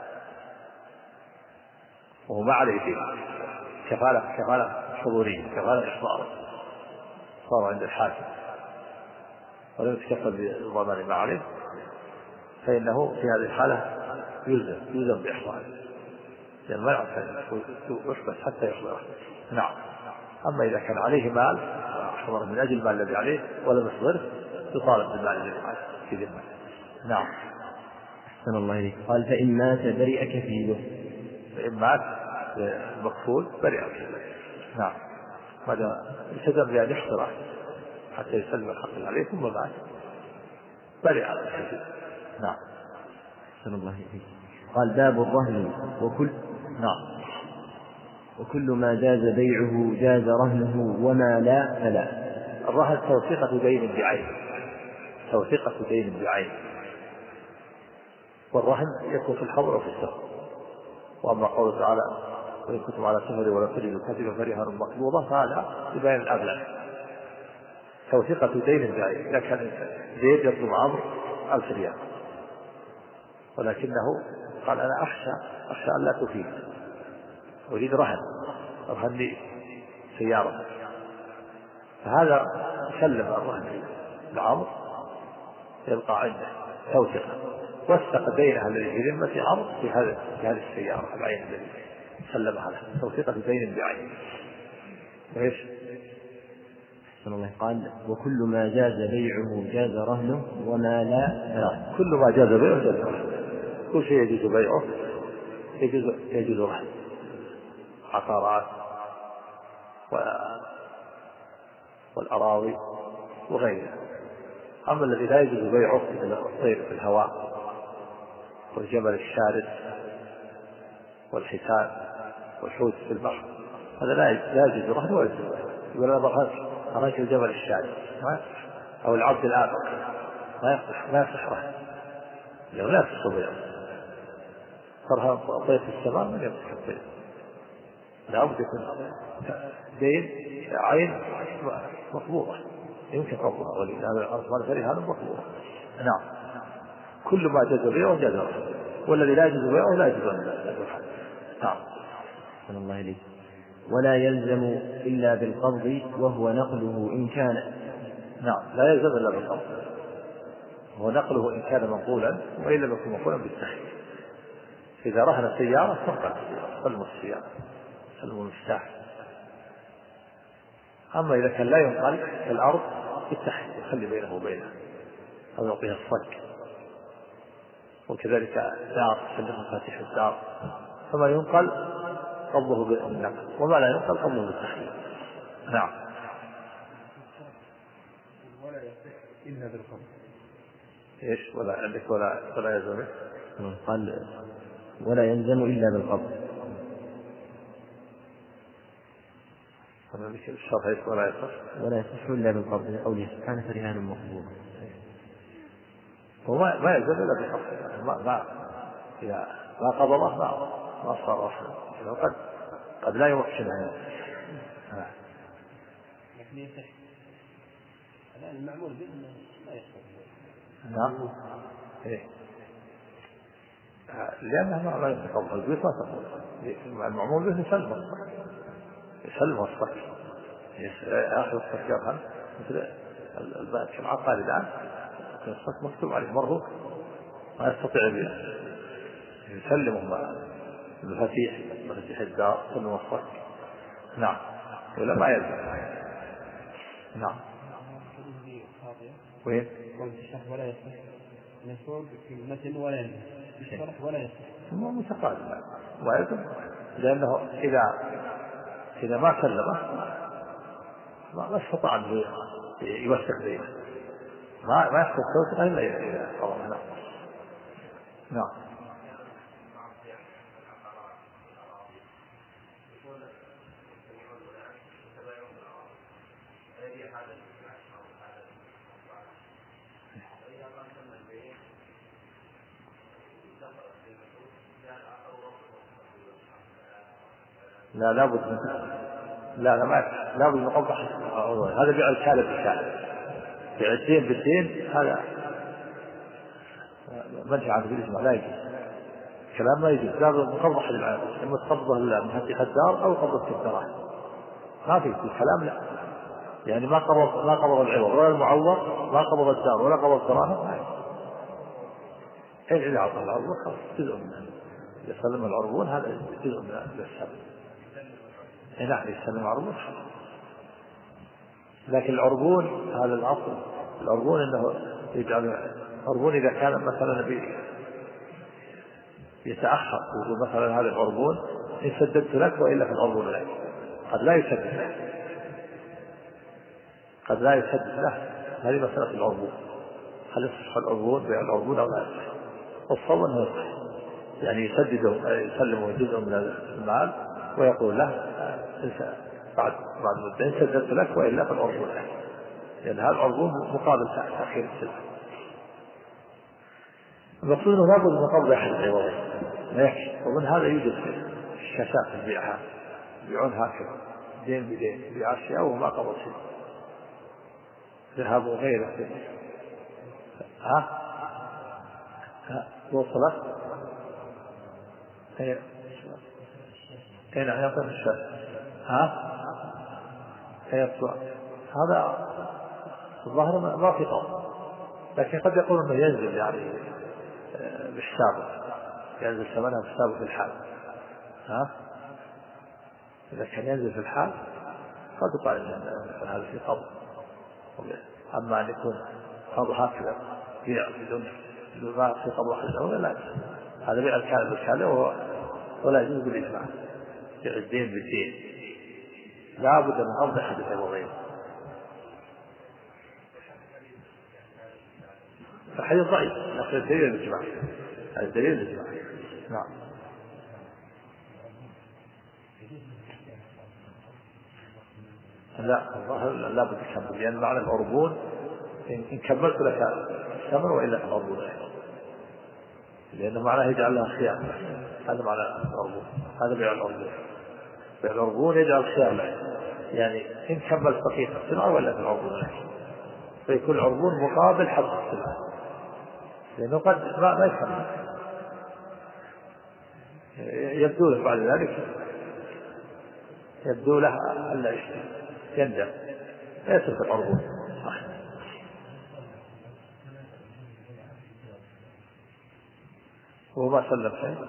وهو ما عليه دين، كفالة كفالة حضورية، كفالة إحضار صار عند الحاكم ولم يتكفل بالضمان ما عليه، فإنه في هذه الحالة يلزم يلزم بإحضاره، لأن ما يحبس حتى يحضره. نعم. أما إذا كان عليه مال أحضر من أجل المال الذي عليه ولم يحضره يطالب بالمال الذي عليه في ذمته. نعم. أحسن الله إليك. قال فإن مات برئ كفيله. فإن مات المكفول برئ كفيله. نعم. هذا التزم بأن يحضره حتى يسلم الحق عليه ثم مات برئ كفيل. نعم. أحسن الله إليك. قال باب الرهن وكل نعم وكل ما جاز بيعه جاز رهنه وما لا فلا. الرهن توثيقة دين بعين، توثيقة دين بعين، والرهن يكون في الحضر وفي السفر. وأما قوله تعالى وإن كنتم على سفر ولا تجدوا كاتبا فرهان مقبوضة فهذا يبين الأبلغ، توثيقة دين بعين. إذا كان زيد يطلب عمرو ألف ريال ولكنه قال أنا أخشى أخشى أن لا تفيد أريد رهن رهن لي سيارة، فهذا يسلم الرهن لعمرو يبقى عنده توثيقة وثق دينه الذي في ذمة عمرو في هذه في هذه السيارة العين الذي سلمها له، توثيقة دين بعين. ايش؟ الله قال وكل ما جاز بيعه جاز رهنه وما لا فلا. كل ما جاز بيعه جاز رهنه، كل شيء يجوز بيعه يجوز يجوز رهنه، عقارات والأراضي وغيرها. أما الذي لا يجوز بيعه مثل الطير في الهواء والجبل الشارد والحيتان والحوت في البحر هذا لا يجوز رهنه ولا يجوز. يقول أنا برهن رهنت الجبل الشارد أو العبد الآبق ما يصح ما يصح رهن لأنه لا يصح بيعه. فرهن طير في السماء من يصح الطير، لا بد يكون دين عين مطلوبة يمكن قبضها ولهذا الأصل فرهان مطلوبة. نعم. كل ما جاز بيعه جاز رهنه والذي لا يجوز بيعه لا يجوز رهنه. نعم. صلى الله عليه. ولا يلزم إلا بالقبض وهو نقله إن كان. نعم لا يلزم إلا بالقبض ونقله إن كان منقولا وإن لم يكن منقولا بالتخيير. إذا رهن السيارة تنقل السيارة سلم السيارة سلم المفتاح. أما إذا كان لا ينقل في الأرض بالتحيير يخلي بينه وبينه أو يعطيها الصك، وكذلك دار سلم مفاتيح الدار، فما ينقل قبضه بالنقل وما لا ينقل قبضه بالتحيير. نعم. ولا يصح إلا بالقبض. إيش ولا عندك ولا ولا يلزم؟ قال ولا يلزم إلا بالقبض. الشرط ايش ولا يصح؟ ولا يصح إلا بالقبض لقوله سبحانه فرهان مقبوض. وما ما يلزم إلا بالقبض. ما ما إذا ما قبضه ما ما صار رهنا قد قد لا يوحشنا. لكن يصح الآن المعمول به لا يصح. نعم. إيه. لأنه ما يتقبل البيت ما تقبل المعمول به يسلم الصك يسلم الصك يأخذ الصك يرهن مثل الباب كالعقار الآن الصك مكتوب عليه مرهوك ما يستطيع به يسلمه المفاتيح مفاتيح الدار يسلم الصك. نعم. ولا ما يلزم. نعم. وين؟ ولا يصح نفوق في المتن ولا يلزم الشرح ولا يصح. هو متقابل ما يلزم لأنه إذا إذا ما سلمه ما استطاع أن يوثق بينه ما ما يحصل توثيق إلا إذا قضى. نعم. لا لابد من لا لا ما لابد من قبض هذا بيع الكالة بالكالة، بيع الدين بالدين هذا منع عنه بالإجماع لا يجوز، كلام ما يجوز، لابد من قبض أحد العيال، إما تقبضه من هاتف الدار أو قبض الدراهم، ما في الكلام لا، يعني ما قبض ما قبض العوض ولا المعوض، ما قبض الدار ولا قبض الدراهم، حين إذا أعطى العربون خلاص جزء منه، يسلم العربون هذا جزء من السلم، نعم يسلم العربون، لكن العربون هذا الأصل، العربون إنه يجعل عربون إذا كان مثلا يتأخر وجود مثلا هذا العربون إن سددت لك وإلا في العربون لك، قد لا يسدد له، قد لا يسدد له، هذه مسألة العربون، هل يصح العربون بيع العربون أو لا يصح؟ والصواب أنه يصح، يعني يسدده يسلمه جزء من المال ويقول له بعد بعد مدة إن سددت لك وإلا في العربون لك، لأن هذا العربون مقابل تأخير السلعة. المقصود أنه لابد من قبض أحد العوضين ما يكفي، ومن هذا يوجد في الشاشات البيعها يبيعون هكذا دين بدين يبيع أشياء وما قبض شيء، ذهب وغيره. ها ها وصلت هي هنا يعطي الشاشة ها هي هذا الظاهر ما في قبض، لكن قد يقول انه ينزل يعني بحسابه، ينزل ثمنها بحسابه في الحال، ها إذا كان ينزل في الحال قد يقال أن هذا في قبض، أما أن يكون قبض هكذا بيع بدون ما في قبض أحد العوضين لا، هذا بيع الكالة بالكالة ولا يجوز بالإجماع، بيع الدين بالدين لا بد من قبض أحد العوضين. فحديث ضعيف لكن الدليل الإجماع، الدليل الإجماع. نعم. لا الظاهر لا بد تكمل، لأن معنى العربون إن كملت لك الثمن وإلا في العربون، لأنه معناه يجعل لها خيار، هذا معنى العربون، هذا بيع العربون، بيع العربون يجعل خيار له، يعني إن كملت بقية السلعة وإلا في العربون، فيكون العربون مقابل حق السلعة، لأنه قد ما ما يكمل يبدو له بعد ذلك يبدو له ألا يشتري يندم يترك العربون وهو ما سلم شيء.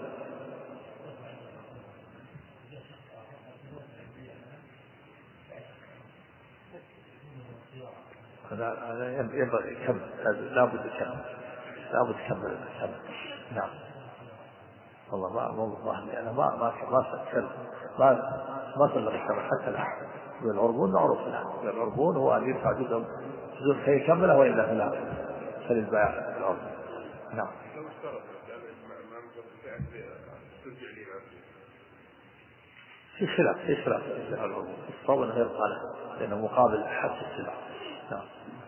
هذا ينبغي يكمل، لا بد يكمل، لا بد يكمل الثمن. نعم والله ما مو ظاهري أنا ما ما ما سلم ما ما سلم الثمن حتى الآن. العربون معروف له، العربون هو أن يدفع جزء جزء فيكمله وإلا فلا فللبيع العربون. نعم. في خلاف في خلاف العربون الصواب غير صالح لأنه مقابل حق السلع. نعم.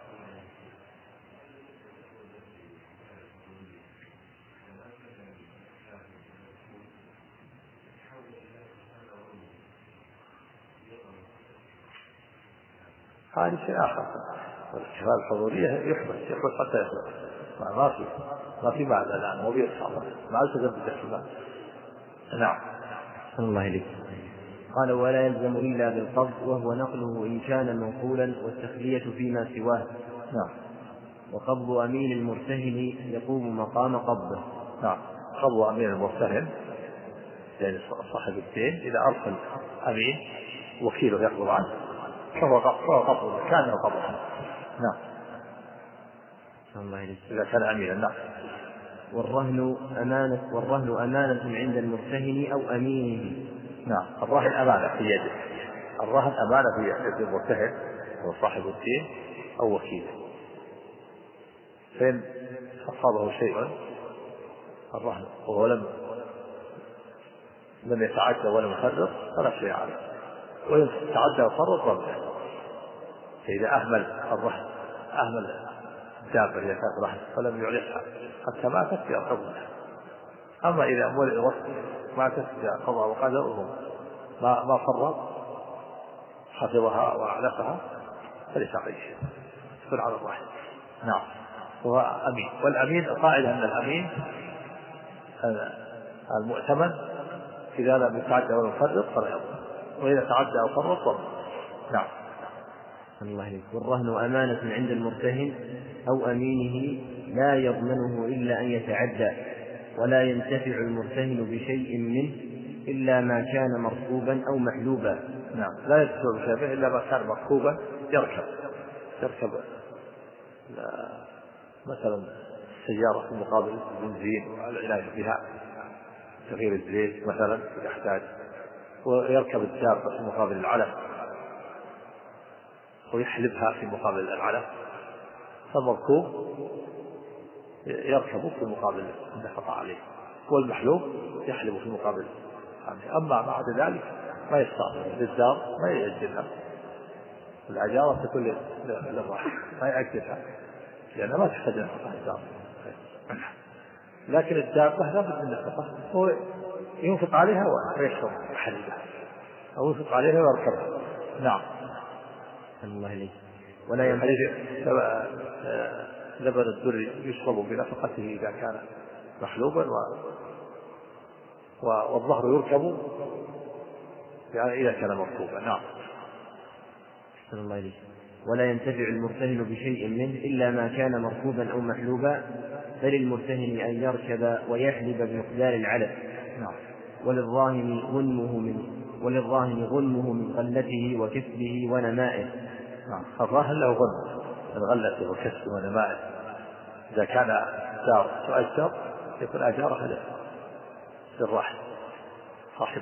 هذا شيء آخر، والشهادة الحضورية يحبس يحبس حتى يخلص، ما في ما في معنى الآن مو بيصحى ما التزم بالتحكيمات. نعم. الله إليك. قال ولا يلزم إلا بالقبض وهو نقله إن كان منقولا والتخلية فيما سواه. نعم. وقبض أمين المرتهن يقوم مقام قبضه. نعم. قبض أمين المرتهن يعني صاحب الدين إذا أرسل أمين وكيله يقبض عنه فهو قبض كان قبض عنه. نعم. الله إليك. إذا كان أمينا. نعم. والرهن أمانة والرهن أمانة عند المرتهن أو أمينه. نعم. الرهن أمانة في يده، الرهن أمانة في يد المرتهن هو صاحب الدين أو وكيله، فإن أصابه شيء الرهن وهو لم لم يتعدى ولم يفرط فلا شيء عليه، وإن تعدى وفرط ضمنه. فإذا أهمل الرهن أهمل الدابة إذا كانت رهن فلم يعرفها حتى ماتت يعقبها، أما إذا ماتت إذا قضى وقدره ما ما فرط حفظها وأعلفها فليس عليه شيء، تكون على الراحل. نعم. هو أمين، والأمين قاعدة أن الأمين المؤتمن إذا لم يتعدى ولا يفرط فلا يضر، وإذا تعدى أو فرط ضر. نعم. الله عليك. والرهن أمانة عند المرتهن أو أمينه لا يضمنه إلا أن يتعدى، ولا ينتفع المرتهن بشيء منه إلا ما كان مركوبا أو محلوبا. نعم. لا ينتفع بشيء إلا ما كان مركوبا يركب يركب مثلا السيارة في مقابل البنزين والعناية بها، تغيير الزيت مثلا يحتاج، ويركب الدابة في مقابل العلف، ويحلبها في مقابل العلف، فالمركوب يركب في مقابل النفقة عليه، والمحلوب يحلب في مقابل عليه. أما بعد ذلك ما يستعمل للدار، ما يأجلها، العجارة تكون للراحة ما يأجلها لأنها ما تحتاج نفقة الدار. لكن الدابة لا بد من نفقة، هو ينفق عليها ويشرب حليبها أو ينفق عليها ويركبها. نعم. الله عليك. ولا ينبغي لبن الدر يشرب بنفقته إذا كان محلوبا، والظهر يركب يعني إذا كان مركوبا. نعم. الله عليك. ولا ينتفع المرتهن بشيء منه إلا ما كان مركوبا أو محلوبا، فللمرتهن أن يركب ويحلب بمقدار العلف. نعم. وللراهن غنمه من وللراهن غنمه من غلته وكسبه ونمائه. نعم. الراهن له غنم من غلته وكسبه ونمائه. إذا كان دار تؤجر يكون أجارها للراهن صاحبه.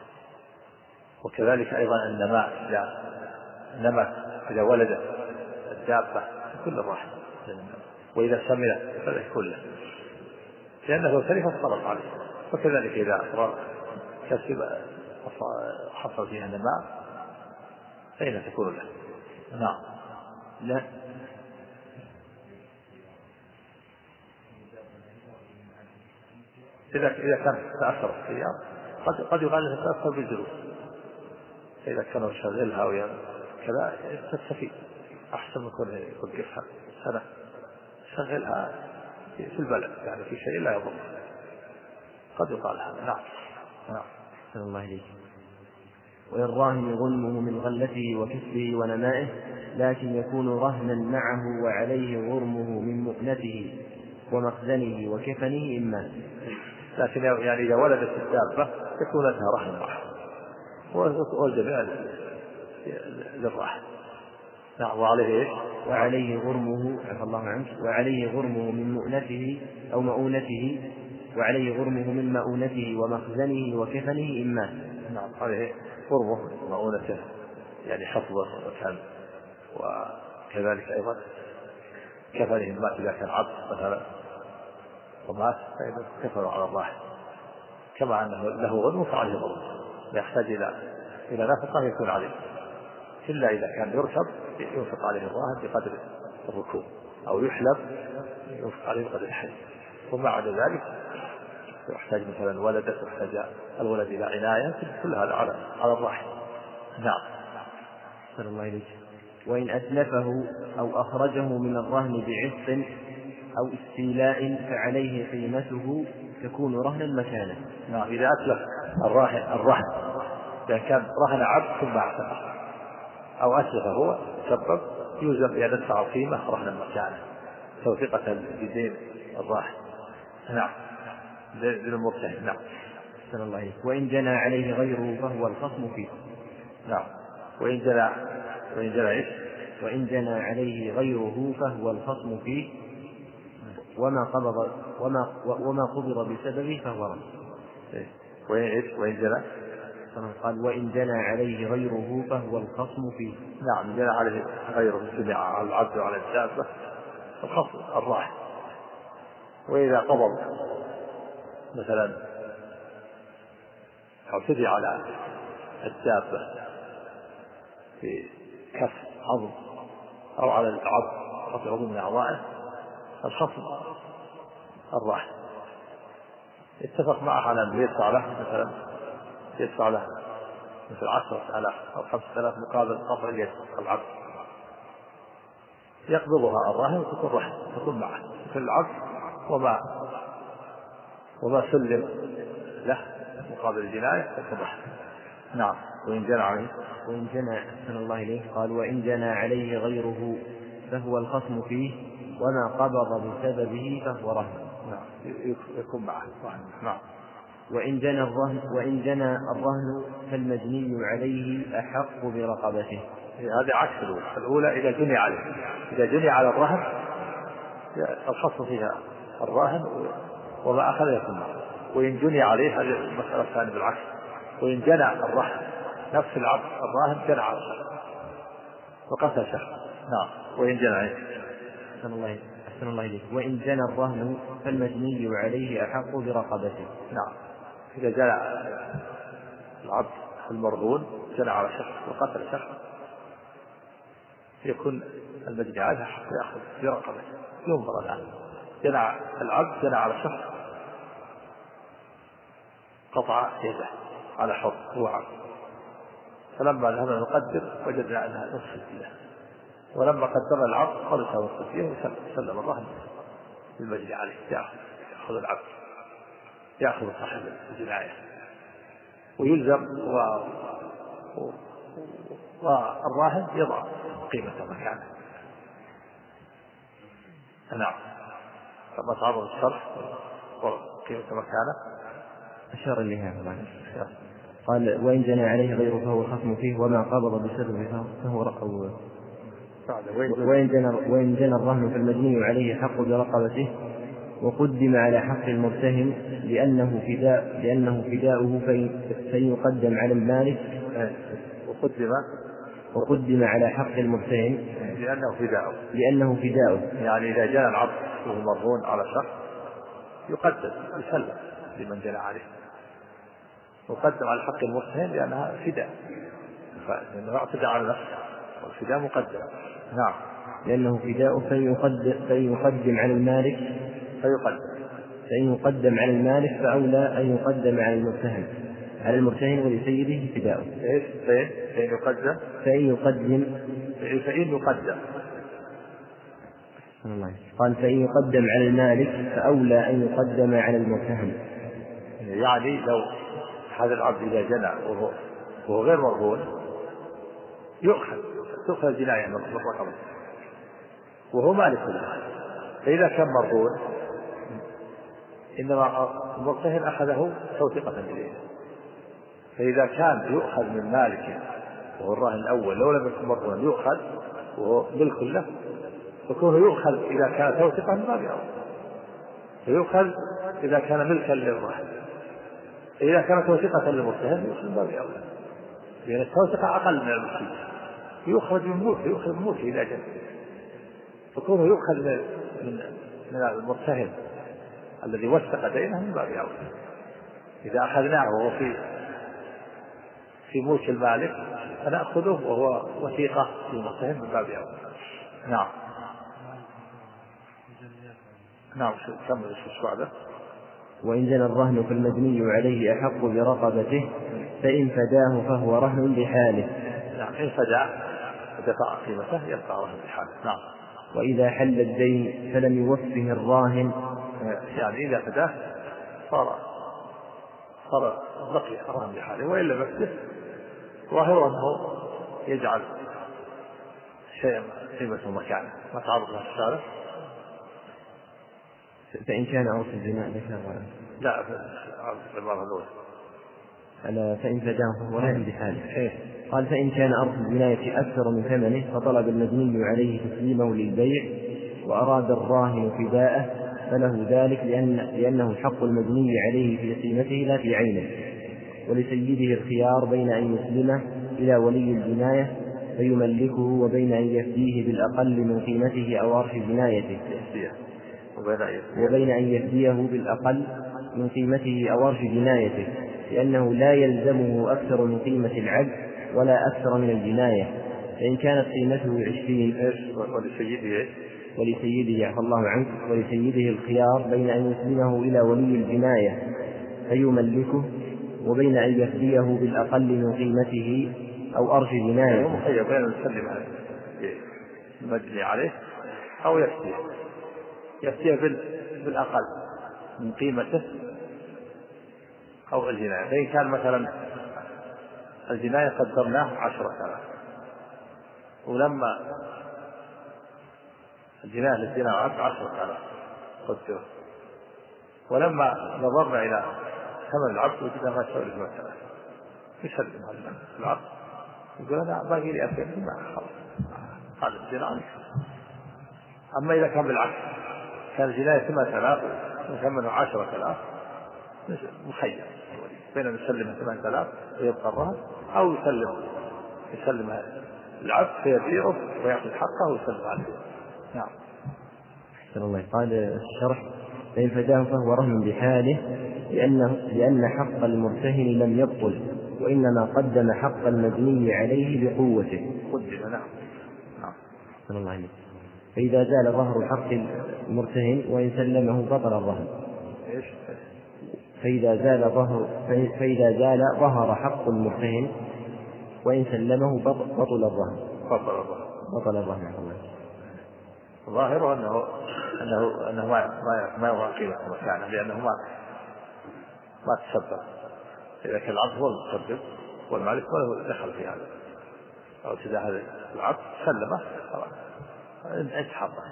وكذلك أيضا النماء، إذا نمت إذا ولدت الدابة يكون للراهن، وإذا سمنت فلا يكون له لأنه تلف فرض عليه. وكذلك إذا كسب حصل فيها نماء فإن تكون له. نعم. لا. إذا إذا كان تأثر السيارة قد قد يقال أنه تأثر بالجلوس، إذا كانوا يشغلها وكذا تستفيد، أحسن من يكون يوقفها سنة، شغلها في البلد يعني في شيء لا يضر، قد يقال هذا. نعم. نعم. الله عليك. وللراهن غنمه من غلته وكسبه ونمائه، لكن يكون رهنا معه وعليه غرمه من مؤنته ومخزنه وكفنه إما. لكن يعني إذا ولدت الدابة يكون لها رهن معه والجميع للراهن. نعم. وعليه إيش؟ وعليه غرمه عفى الله عنك وعليه غرمه من مؤنته أو مؤونته وعليه غرمه من مؤونته ومخزنه وكفنه إما. نعم. عليه غرمه مؤونته يعني حفظه وكان، وكذلك أيضا كفنه مات إذا كان عبد مثلا ومات فإنه كفر على الراحل، كما أنه له غنم فعليه غرمه يحتاج إلى إلى نفقة يكون عليه، إلا إذا كان يركب ينفق عليه الراهن بقدر الركوب، أو يحلب ينفق عليه بقدر الحلب. وما عدا ذلك يحتاج مثلا ولدت يحتاج الولد إلى عناية، كل هذا على على الراحل. نعم. صلى الله عليه. وإن أتلفه أو أخرجه من الرهن بعفق أو استيلاء فعليه قيمته تكون رهنا مكانه. نعم. إذا أتلف الراهن الرهن إذا كان رهن عبد ثم اعتقه أو أتلف هو سبب يلزم بأن يدفع القيمة رهنا مكانه توثيقة بدين الراهن. نعم. للمرتهن. نعم. صلى الله عليه. وإن جنى عليه غيره فهو الخصم فيه. نعم. وإن جنى وإن جنى إيش؟ وإن جنى عليه غيره فهو الخصم فيه، وما قبض وما وما قبض بسببه فهو رهن. وإن إيش؟ وإن جنى قال وإن جنى عليه غيره فهو الخصم فيه. نعم. جنى عليه غيره جنى على العبد وعلى الدابة الخصم الراحل. وإذا قبض مثلا اعتدي على الدابة في كف عظم أو على العظم قطع عظم من أعضائه الخصم الراحل اتفق معه على أن يدفع له مثلا يدفع له مثل عشرة آلاف أو خمسة آلاف مقابل قطع اليد العبد، يقبضها الراهن وتكون رهن تكون معه مثل العبد وما وما سلم له مقابل الجناية تكون رهن. نعم. وإن جنى عليه وإن جنى أحسن الله إليه قال وإن جنى عليه غيره فهو الخصم فيه وما قبض بسببه فهو رهن. نعم يكون معه رهن. نعم. وإن جنى الرهن وإن جنى الرهن فالمجني عليه أحق برقبته. هذا عكس الأولى. الأولى إذا جني عليه، إذا جني على الرهن الخصم فيها الراهن وما أخذ يكون معه. وإن جني عليه هذه المسألة الثانية بالعكس. وإن جنى الرهن نفس العبد الراهن جنى على الشخص وقتل شخص. نعم. وإن جنى عليه أحسن الله أحسن الله إليك وإن جنى الرهن فالمجني عليه أحق برقبته. نعم. إذا جنى العبد المرهون جنى على شخص وقتل شخص يكون المجني عليه حق يأخذ برقبته. ينظر الآن جنى العبد جنى على شخص قطع يده على حر هو عبد، فلما ذهبنا نقدر وجدنا أنها نصف الدية، ولما قدرنا العبد خلص نصف الدية وسلم الرهن للمجني عليه يأخذ العبد يأخذ صاحب الجناية ويلزم و... و... والراهن يضع قيمة مكانه. نعم. كما تعرض الشرح وقيمة مكانه أشار إليها قال وإن جنى عليه غيره فهو الخصم فيه وما قبض بسببه فهو رقبه. وإن جنى وإن جنى الرهن فالمجني عليه حق برقبته وقدم على حق المرتهن لأنه فداء لأنه فداؤه فيقدم على المالك وقدم وقدم على حق المرتهن لأنه فداؤه لأنه فداؤه يعني إذا جنى العبد وهو مرهون على شخص يقدم يسلم لمن جنى عليه وقدم على حق المرتهن لأنها فداء لأنه اعتدى على نفسه والفداء مقدم. نعم. لأنه فداء فيقدم, فيقدم على المالك فيقدم فإن يقدم على المالك فأولى أن يقدم على المرتهن على المرتهن ولسيده فداء. فإن فإن يقدم فإن يقدم فإن يقدم قال فإن يقدم على المالك فأولى أن يقدم على المرتهن. يعني لو هذا العبد إذا جنى وهو, وهو غير مرهون يؤخذ تؤخذ الجناية من رقبته وهو مالك له. فإذا كان مرهون إنما المرتهن أخذه توثيقة إليه. فإذا كان يؤخذ من مالكه وهو الراهن الأول لو لم يكن مرهونا يؤخذ وهو ملك له فكونه يؤخذ إذا كان توثيقا من باب أولى فيؤخذ إذا كان ملكا للراهن. إذا كانت توثيقة للمرتهن يؤخذ من باب أولى لأن التوثيقة أقل من الملكية يؤخذ من ملكه يؤخذ من ملكه إذا جنى فكونه يؤخذ من من المرتهن الذي وثق دينه من باب أولى. إذا أخذناه وهو في في ملك المالك فنأخذه وهو وثيقة للمرتهن من باب أولى. نعم. نعم. كمل الشيء بعده. وإن جنى الرهن فالمجني عليه أحق برقبته فإن فداه فهو رهن بحاله. نعم. إن فداه ودفع قيمته يبقى رهن بحاله. نعم. وإذا حل الدين فلم يوفه الراهن يعني إذا فداه صار صار بقي رهن بحاله وإلا بفده ظاهر أنه يجعل شيئا قيمته مكانه ما تعرض له الشارع. فإن كان عرف الزنا ذكر لا العبارة الأولى على فإن فداه فهو رهن بحاله. قال فإن كان عرف الجناية أكثر من ثمنه فطلب المجني عليه تسليمه للبيع وأراد الراهن فداءه فله ذلك لأن لأنه حق المجني عليه في قيمته لا في عينه ولسيده الخيار بين أن يسلمه إلى ولي الجناية فيملكه وبين أن يفديه بالأقل من قيمته أو عرف جنايته وبين أن يفديه بالأقل من قيمته أو عرف جنايته لأنه لا يلزمه أكثر من قيمة العبد ولا أكثر من الجناية. فإن كانت قيمته عشرين ولسيده ولسيده عفى الله عنه ولسيده الخيار بين أن يسلمه إلى ولي الجناية فيملكه وبين أن يفديه بالأقل من قيمته أو أرش جناية. مخير بين أن يسلم المجني عليه أو يفتيه يفتيه بالأقل من قيمته أو الجناية. فإن كان مثلا الجناية قدرناه عشرة آلاف، ولما الجناية للزنا عشرة آلاف قدره، ولما نظرنا إلى ثمن العبد وجدنا ما يساوي اثنين آلاف، يسلم هذا العبد يقول أنا باقي لي ألفين، ما خلاص هذا الزنا. أما إذا كان بالعكس، كان الجناية ثمانية آلاف وثمنه عشرة آلاف، مخير بين أن يسلم ثمانية آلاف ويبقى الرهن، أو يسلم يسلم العبد فيبيعه ويأخذ حقه ويسلم عليه. نعم. أحسن الله. قال الشرح: فإن فداه فهو رهن بحاله، لأنه لأن حق المرتهن لم يبطل، وإنما قدم حق المبني عليه بقوته. قدم. نعم. نعم. أحسن الله عليك. فإذا زال ظهر حق المرتهن وإن سلمه بطل الرهن. إيش؟ فإذا زال ظهر فإذا زال ظهر حق المرتهن وإن سلمه بطل الرهن. بطل الرهن. بطل الرهن. ظاهره أنه أنه أنه ما ما ما يضع قيمة مكانه، لأنه ما ما تسبب. إذا كان العبد هو المسبب والمالك وله دخل في هذا، أو إذا هذا العبد سلمه انت حظه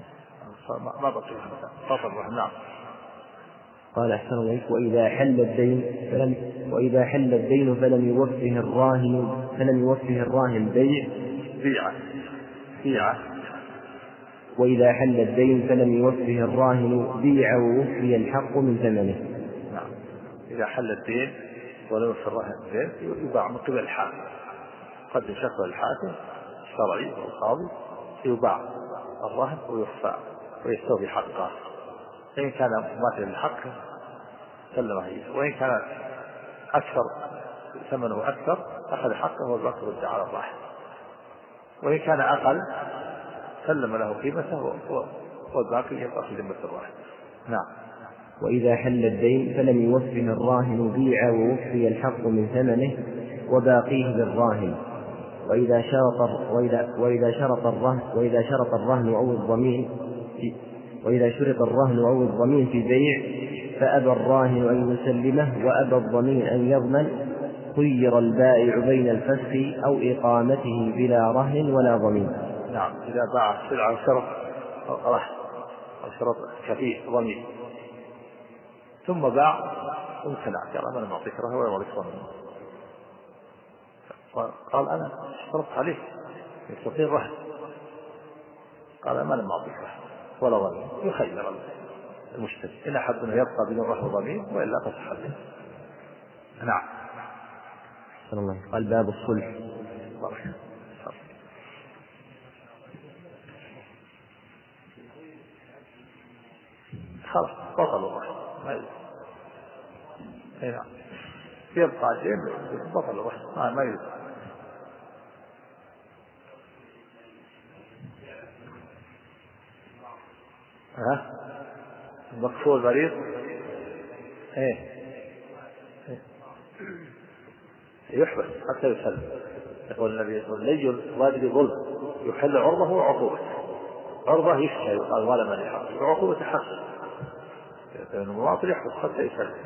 ما بقي بطل الرهن. نعم. قال أحسن الله. وإذا حل الدين فلم وإذا حل الدين فلم يوفه الراهن فلم يوفه الراهن بيع بيعه بيعه وإذا حل الدين فلم يوفه الراهن بيع ووفي الحق من ثمنه. نعم. إذا حل الدين ولم يوفي الراهن الدين يباع من قبل الحاكم، قدم شكوى الحاكم الشرعي أو القاضي، يباع الراهن ويوفى ويستوفي حقه. إن كان مماثلا للحق سلمه إياه، وإن كان أكثر ثمنه أكثر أخذ حقه والباقي رد على الراهن، وإن كان أقل سلم له قيمته والباقي يبقى في ذمة الراهن. نعم. وإذا حل الدين فلم يوفه الراهن بيع ووفي الحق من ثمنه وباقيه للراهن. وإذا شرط وإذا وإذا شرط الرهن وإذا شرط الرهن أو الضمين في وإذا شرط الرهن أو الضمين في بيع فأبى الراهن أن يسلمه وأبى الضمين أن يضمن، خير البائع بين الفسخ أو إقامته بلا رهن ولا ضمين. نعم. إذا باع سلعة شرط رهن أو شرط كفيل ضمين ثم باع امتنع، قال أنا ما أعطيك رهن ولا أعطيك ضمين، قال أنا اشترطت عليك يستطيع رهن، قال أنا ما أعطيك رهن ولا ضمين، يخير المشتري إن أحب أنه يبقى بدون رهن وضمين وإلا تصح عليه. نعم. صلى الله. قال باب الصلح. خلاص بطل الرهن هنا يبقى الدين بطل الرهن ما يريد. ها المكفول مريض ايه يحبس حتى يسلم. يقول النبي لي الواجب ظلم يحل عرضه وعقوبته. عرضه يشتهي يقال ولا من يحبس، وعقوبته حق المواطن يحبس حتى يسلم.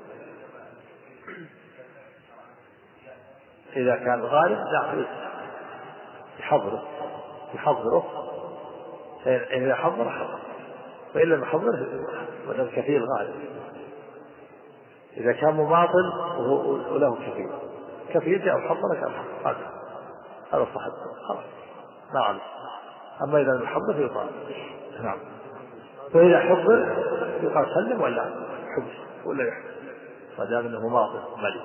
إذا كان غالب لا يحضره يحضره إذا حضر حضر، فإن لم يحضره ولم كفيل غالب. إذا كان مماطل وله كفيل كفيل جاء وحضر كان هذا هذا صحيح خلاص ما عليه. أما إذا لم يحضر فيطال. نعم. فإذا حضر يقال سلم ولا حبس ولا يحبس ما دام أنه مماطل ملك.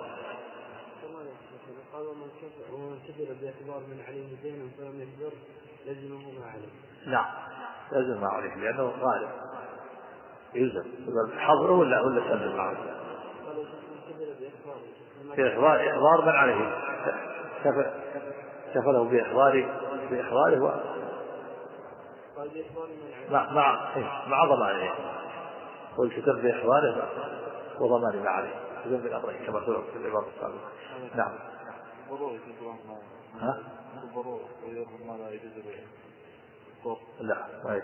ومن كبر باعتبار من عليه دين فلم يحضر لزمه ما عليه. نعم لازم ما عليه لأنه غالب يلزم حضره ولا ولا سلم معه. في إحضار إحضار من عليه كفله بإحضاره بإحضاره و مع مع مع ضمانه والكتاب بإحضاره وضمان ما عليه بذنب الأمرين كما سبق في العبارة السابقة. نعم. ها؟ لا ما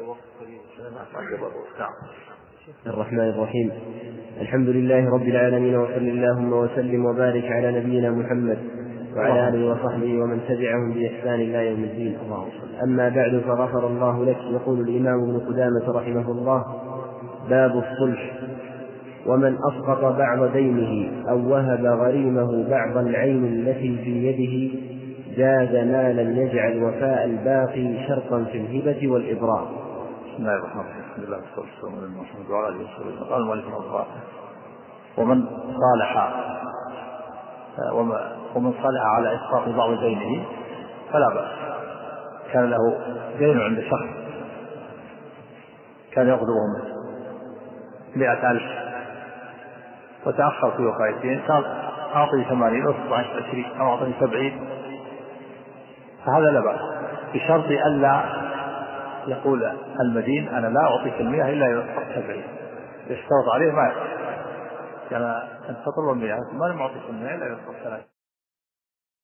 الرحمن الرحيم. الحمد لله رب العالمين، وصل اللهم وسلم وبارك على نبينا محمد وعلى آله وصحبه ومن تبعهم بإحسان إلى يوم الدين. أما بعد، فغفر الله لك. يقول الإمام ابن قدامة رحمه الله: باب الصلح. ومن أسقط بعض دينه أو وهب غريمه بعض العين التي في يده جاز ما لم يجعل وفاء الباقي شرطا في الهبة والإبراء. بسم الله الرحمن الرحيم. الحمد لله والصلاة والسلام على محمد وعلى آله وصحبه. قال المؤلف رحمه الله: ومن صالح ومن صالح على إسقاط بعض دينه فلا بأس. كان له دين عند شخص كان يقدره مئة ألف وتأخر في وفاته، قال أعطي ثمانين أو تسعة عشرين أو أعطي سبعين، فهذا لا بأس، بشرط ألا يقول المدين أنا لا أعطيك المئة إلا يصرف سبعين، يشترط عليه ما يصرف، كان أن تطلب المئة ما لم أعطيك المئة إلا يصرف ثلاثين.